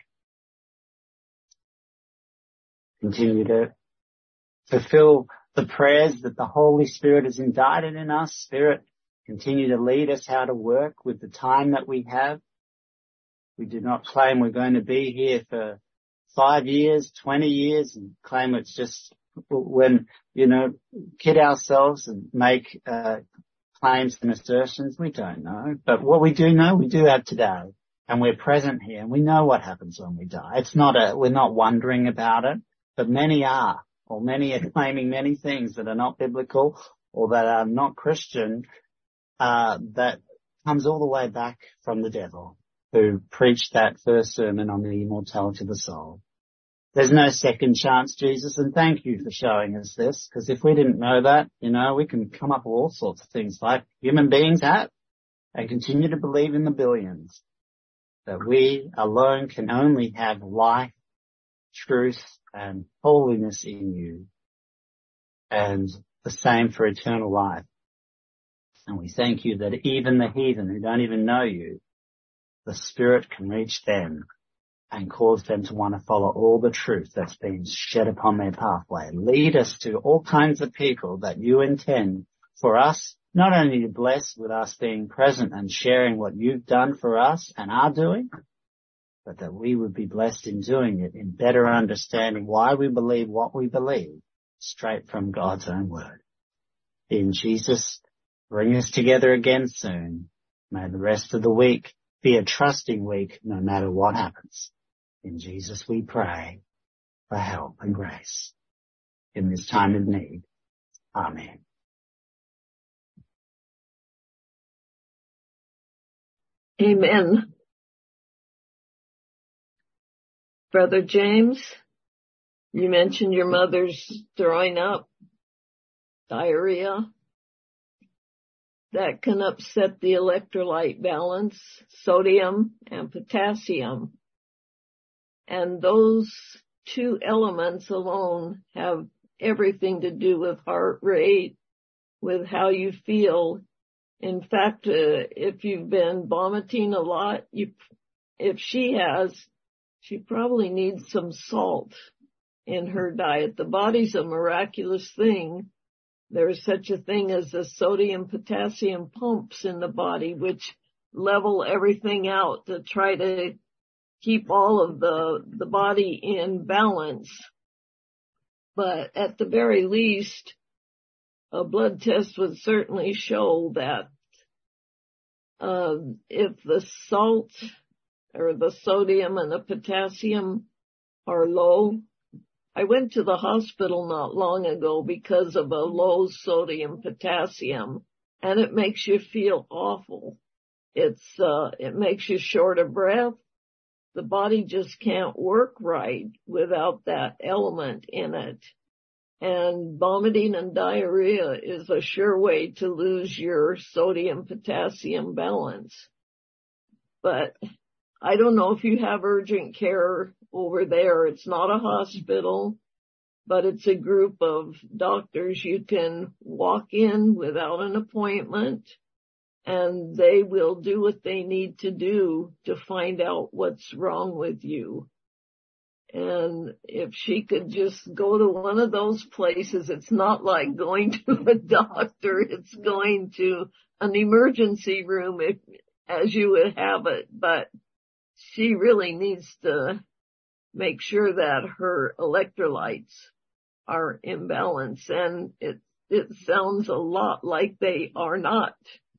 Continue to fulfill the prayers that the Holy Spirit has indicted in us. Spirit, continue to lead us how to work with the time that we have. We do not claim we're going to be here for 5 years, 20 years, and claim it's just when, kid ourselves and make claims and assertions. We don't know. But what we do know, we do have today. And we're present here, and we know what happens when we die. We're not wondering about it, but many are, or many are claiming many things that are not biblical or that are not Christian, that comes all the way back from the devil, who preached that first sermon on the immortality of the soul. There's no second chance, Jesus, and thank you for showing us this, because if we didn't know that, we can come up with all sorts of things like human beings have, and continue to believe in the billions, that we alone can only have life, truth, and holiness in you, and the same for eternal life. And we thank you that even the heathen who don't even know you, the Spirit can reach them and cause them to want to follow all the truth that's been shed upon their pathway. Lead us to all kinds of people that you intend for us, not only to bless with us being present and sharing what you've done for us and are doing, but that we would be blessed in doing it, in better understanding why we believe what we believe, straight from God's own word. In Jesus, bring us together again soon. May the rest of the week be a trusting week, no matter what happens. In Jesus we pray for help and grace in this time of need. Amen. Amen. Brother James, you mentioned your mother's throwing up, diarrhea. That can upset the electrolyte balance, sodium and potassium. And those two elements alone have everything to do with heart rate, with how you feel. In fact, if you've been vomiting a lot, if she has, she probably needs some salt in her diet. The body's a miraculous thing. There's such a thing as the sodium potassium pumps in the body, which level everything out to try to keep all of the body in balance. But at the very least, a blood test would certainly show that if the salt or the sodium and the potassium are low. I went to the hospital not long ago because of a low sodium potassium, and it makes you feel awful. it makes you short of breath. The body just can't work right without that element in it. And vomiting and diarrhea is a sure way to lose your sodium-potassium balance. But I don't know if you have urgent care over there. It's not a hospital, but it's a group of doctors. You can walk in without an appointment, and they will do what they need to do to find out what's wrong with you. And if she could just go to one of those places, it's not like going to a doctor, it's going to an emergency room as you would have it. But she really needs to make sure that her electrolytes are in balance. And it sounds a lot like they are not.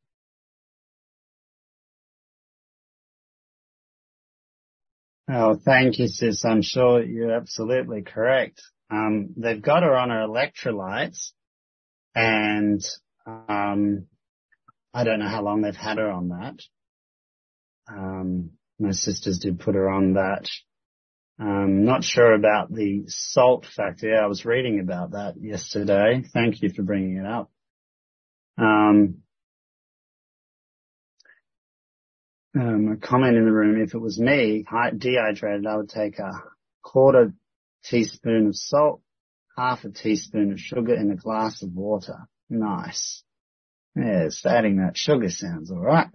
Oh, thank you, sis. I'm sure you're absolutely correct. They've got her on her electrolytes, and I don't know how long they've had her on that. My sisters did put her on that. Not sure about the salt factor. Yeah, I was reading about that yesterday. Thank you for bringing it up. A comment in the room, if it was me, dehydrated, I would take a quarter teaspoon of salt, half a teaspoon of sugar in a glass of water. Nice. Yes, adding that sugar sounds all right.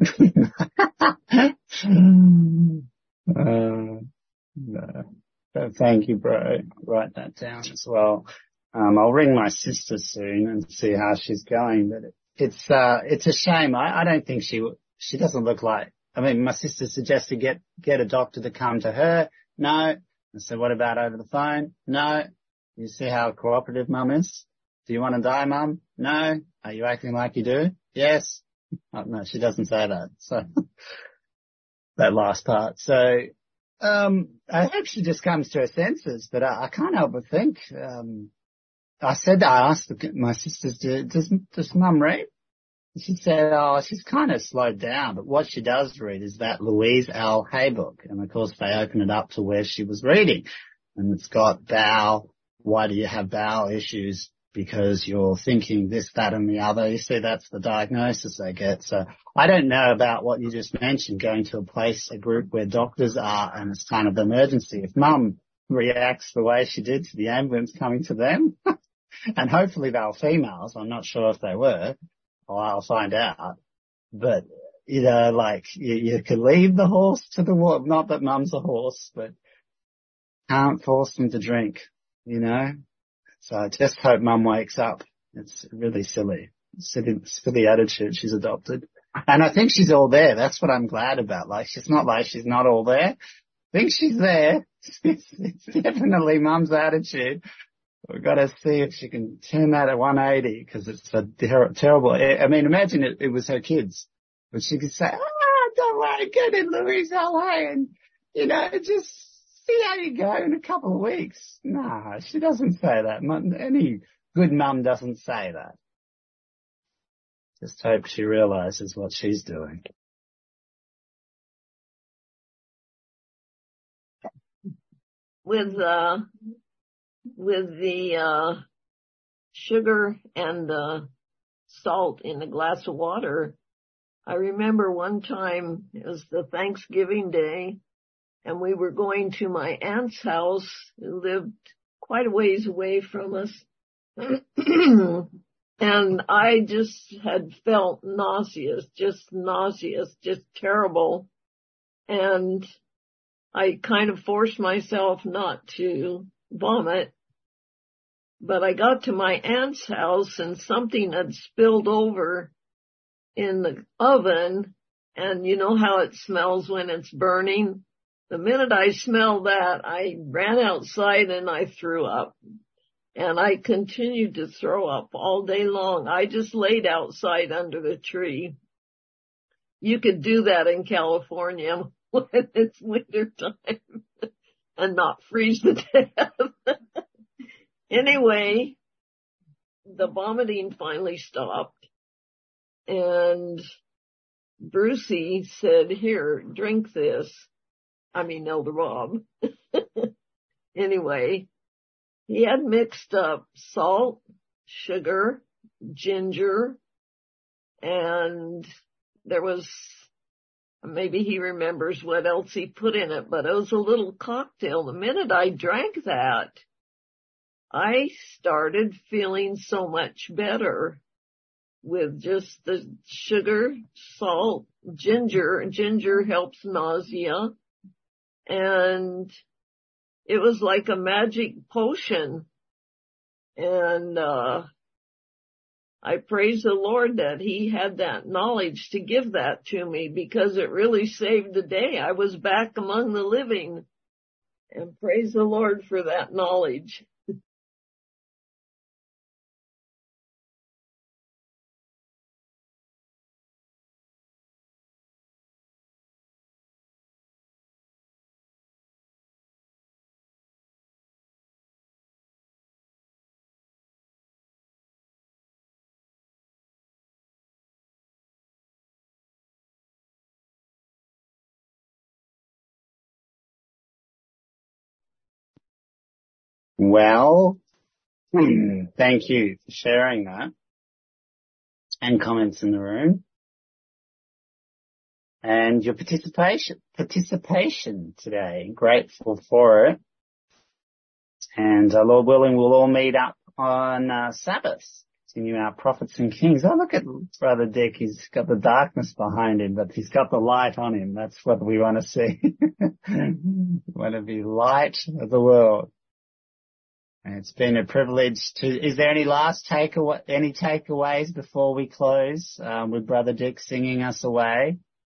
No. Thank you, bro. I'll write that down as well. I'll ring my sister soon and see how she's going, but it's a shame. I don't think she doesn't look like, I mean, my sister suggested get a doctor to come to her. No. I said, what about over the phone? No. You see how cooperative Mum is? Do you want to die, Mum? No. Are you acting like you do? Yes. Oh, no, she doesn't say that. So that last part. So, I hope she just comes to her senses, but I can't help but think, I asked my sisters, does Mum read? She said, she's kind of slowed down, but what she does read is that Louise L. Hay book. And of course they open it up to where she was reading. And it's got bowel. Why do you have bowel issues? Because you're thinking this, that, and the other. You see, that's the diagnosis they get. So I don't know about what you just mentioned, going to a group where doctors are, and it's kind of emergency. If Mum reacts the way she did to the ambulance coming to them, and hopefully they were females, I'm not sure if they were, or I'll find out. But, you know, like, you could leave the horse to the water. Not that Mum's a horse, but can't force them to drink, you know. So I just hope Mum wakes up. It's really silly. Silly attitude she's adopted. And I think she's all there. That's what I'm glad about. Like, she's not like she's not all there. I think she's there. It's definitely Mum's attitude. We've got to see if she can turn that at 180, because it's a terrible. I mean, imagine it was her kids, but she could say, don't worry, go to Louise LA and, you know, just see how you go in a couple of weeks. No, she doesn't say that. Any good mum doesn't say that. Just hope she realizes what she's doing. With the sugar and the salt in a glass of water, I remember one time, it was the Thanksgiving day, and we were going to my aunt's house, who lived quite a ways away from us. And I just had felt nauseous, just terrible. And I kind of forced myself not to vomit. But I got to my aunt's house and something had spilled over in the oven, and you know how it smells when it's burning? The minute I smelled that, I ran outside and I threw up. And I continued to throw up all day long. I just laid outside under the tree. You could do that in California when it's winter time and not freeze to death. Anyway, the vomiting finally stopped, and Brucey said, here, drink this. I mean, Elder Rob. Anyway, he had mixed up salt, sugar, ginger, and there was, maybe he remembers what else he put in it, but it was a little cocktail. The minute I drank that, I started feeling so much better with just the sugar, salt, ginger. Ginger helps nausea. And it was like a magic potion. And I praise the Lord that he had that knowledge to give that to me, because it really saved the day. I was back among the living, and praise the Lord for that knowledge. Well, thank you for sharing that and comments in the room and your participation today. Grateful for it. And Lord willing, we'll all meet up on Sabbath, continue our Prophets and Kings. Oh, look at Brother Dick. He's got the darkness behind him, but he's got the light on him. That's what we want to see. We want to be light of the world. And it's been a privilege is there any takeaways before we close, with Brother Dick singing us away?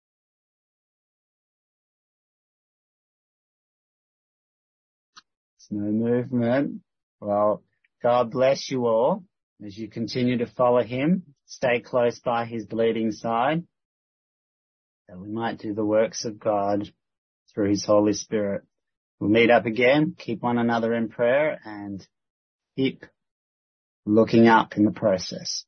There's no movement. Well, God bless you all as you continue to follow him. Stay close by his bleeding side, that we might do the works of God through his Holy Spirit. We'll meet up again, keep one another in prayer, and keep looking up in the process.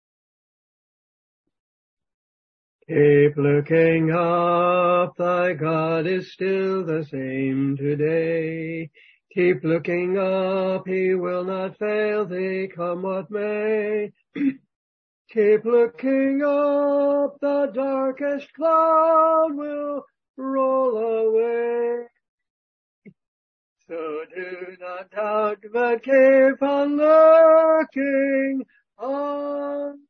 Keep looking up, thy God is still the same today. Keep looking up, he will not fail thee, come what may. Keep looking up, the darkest cloud will roll away. So do not doubt, but keep on looking on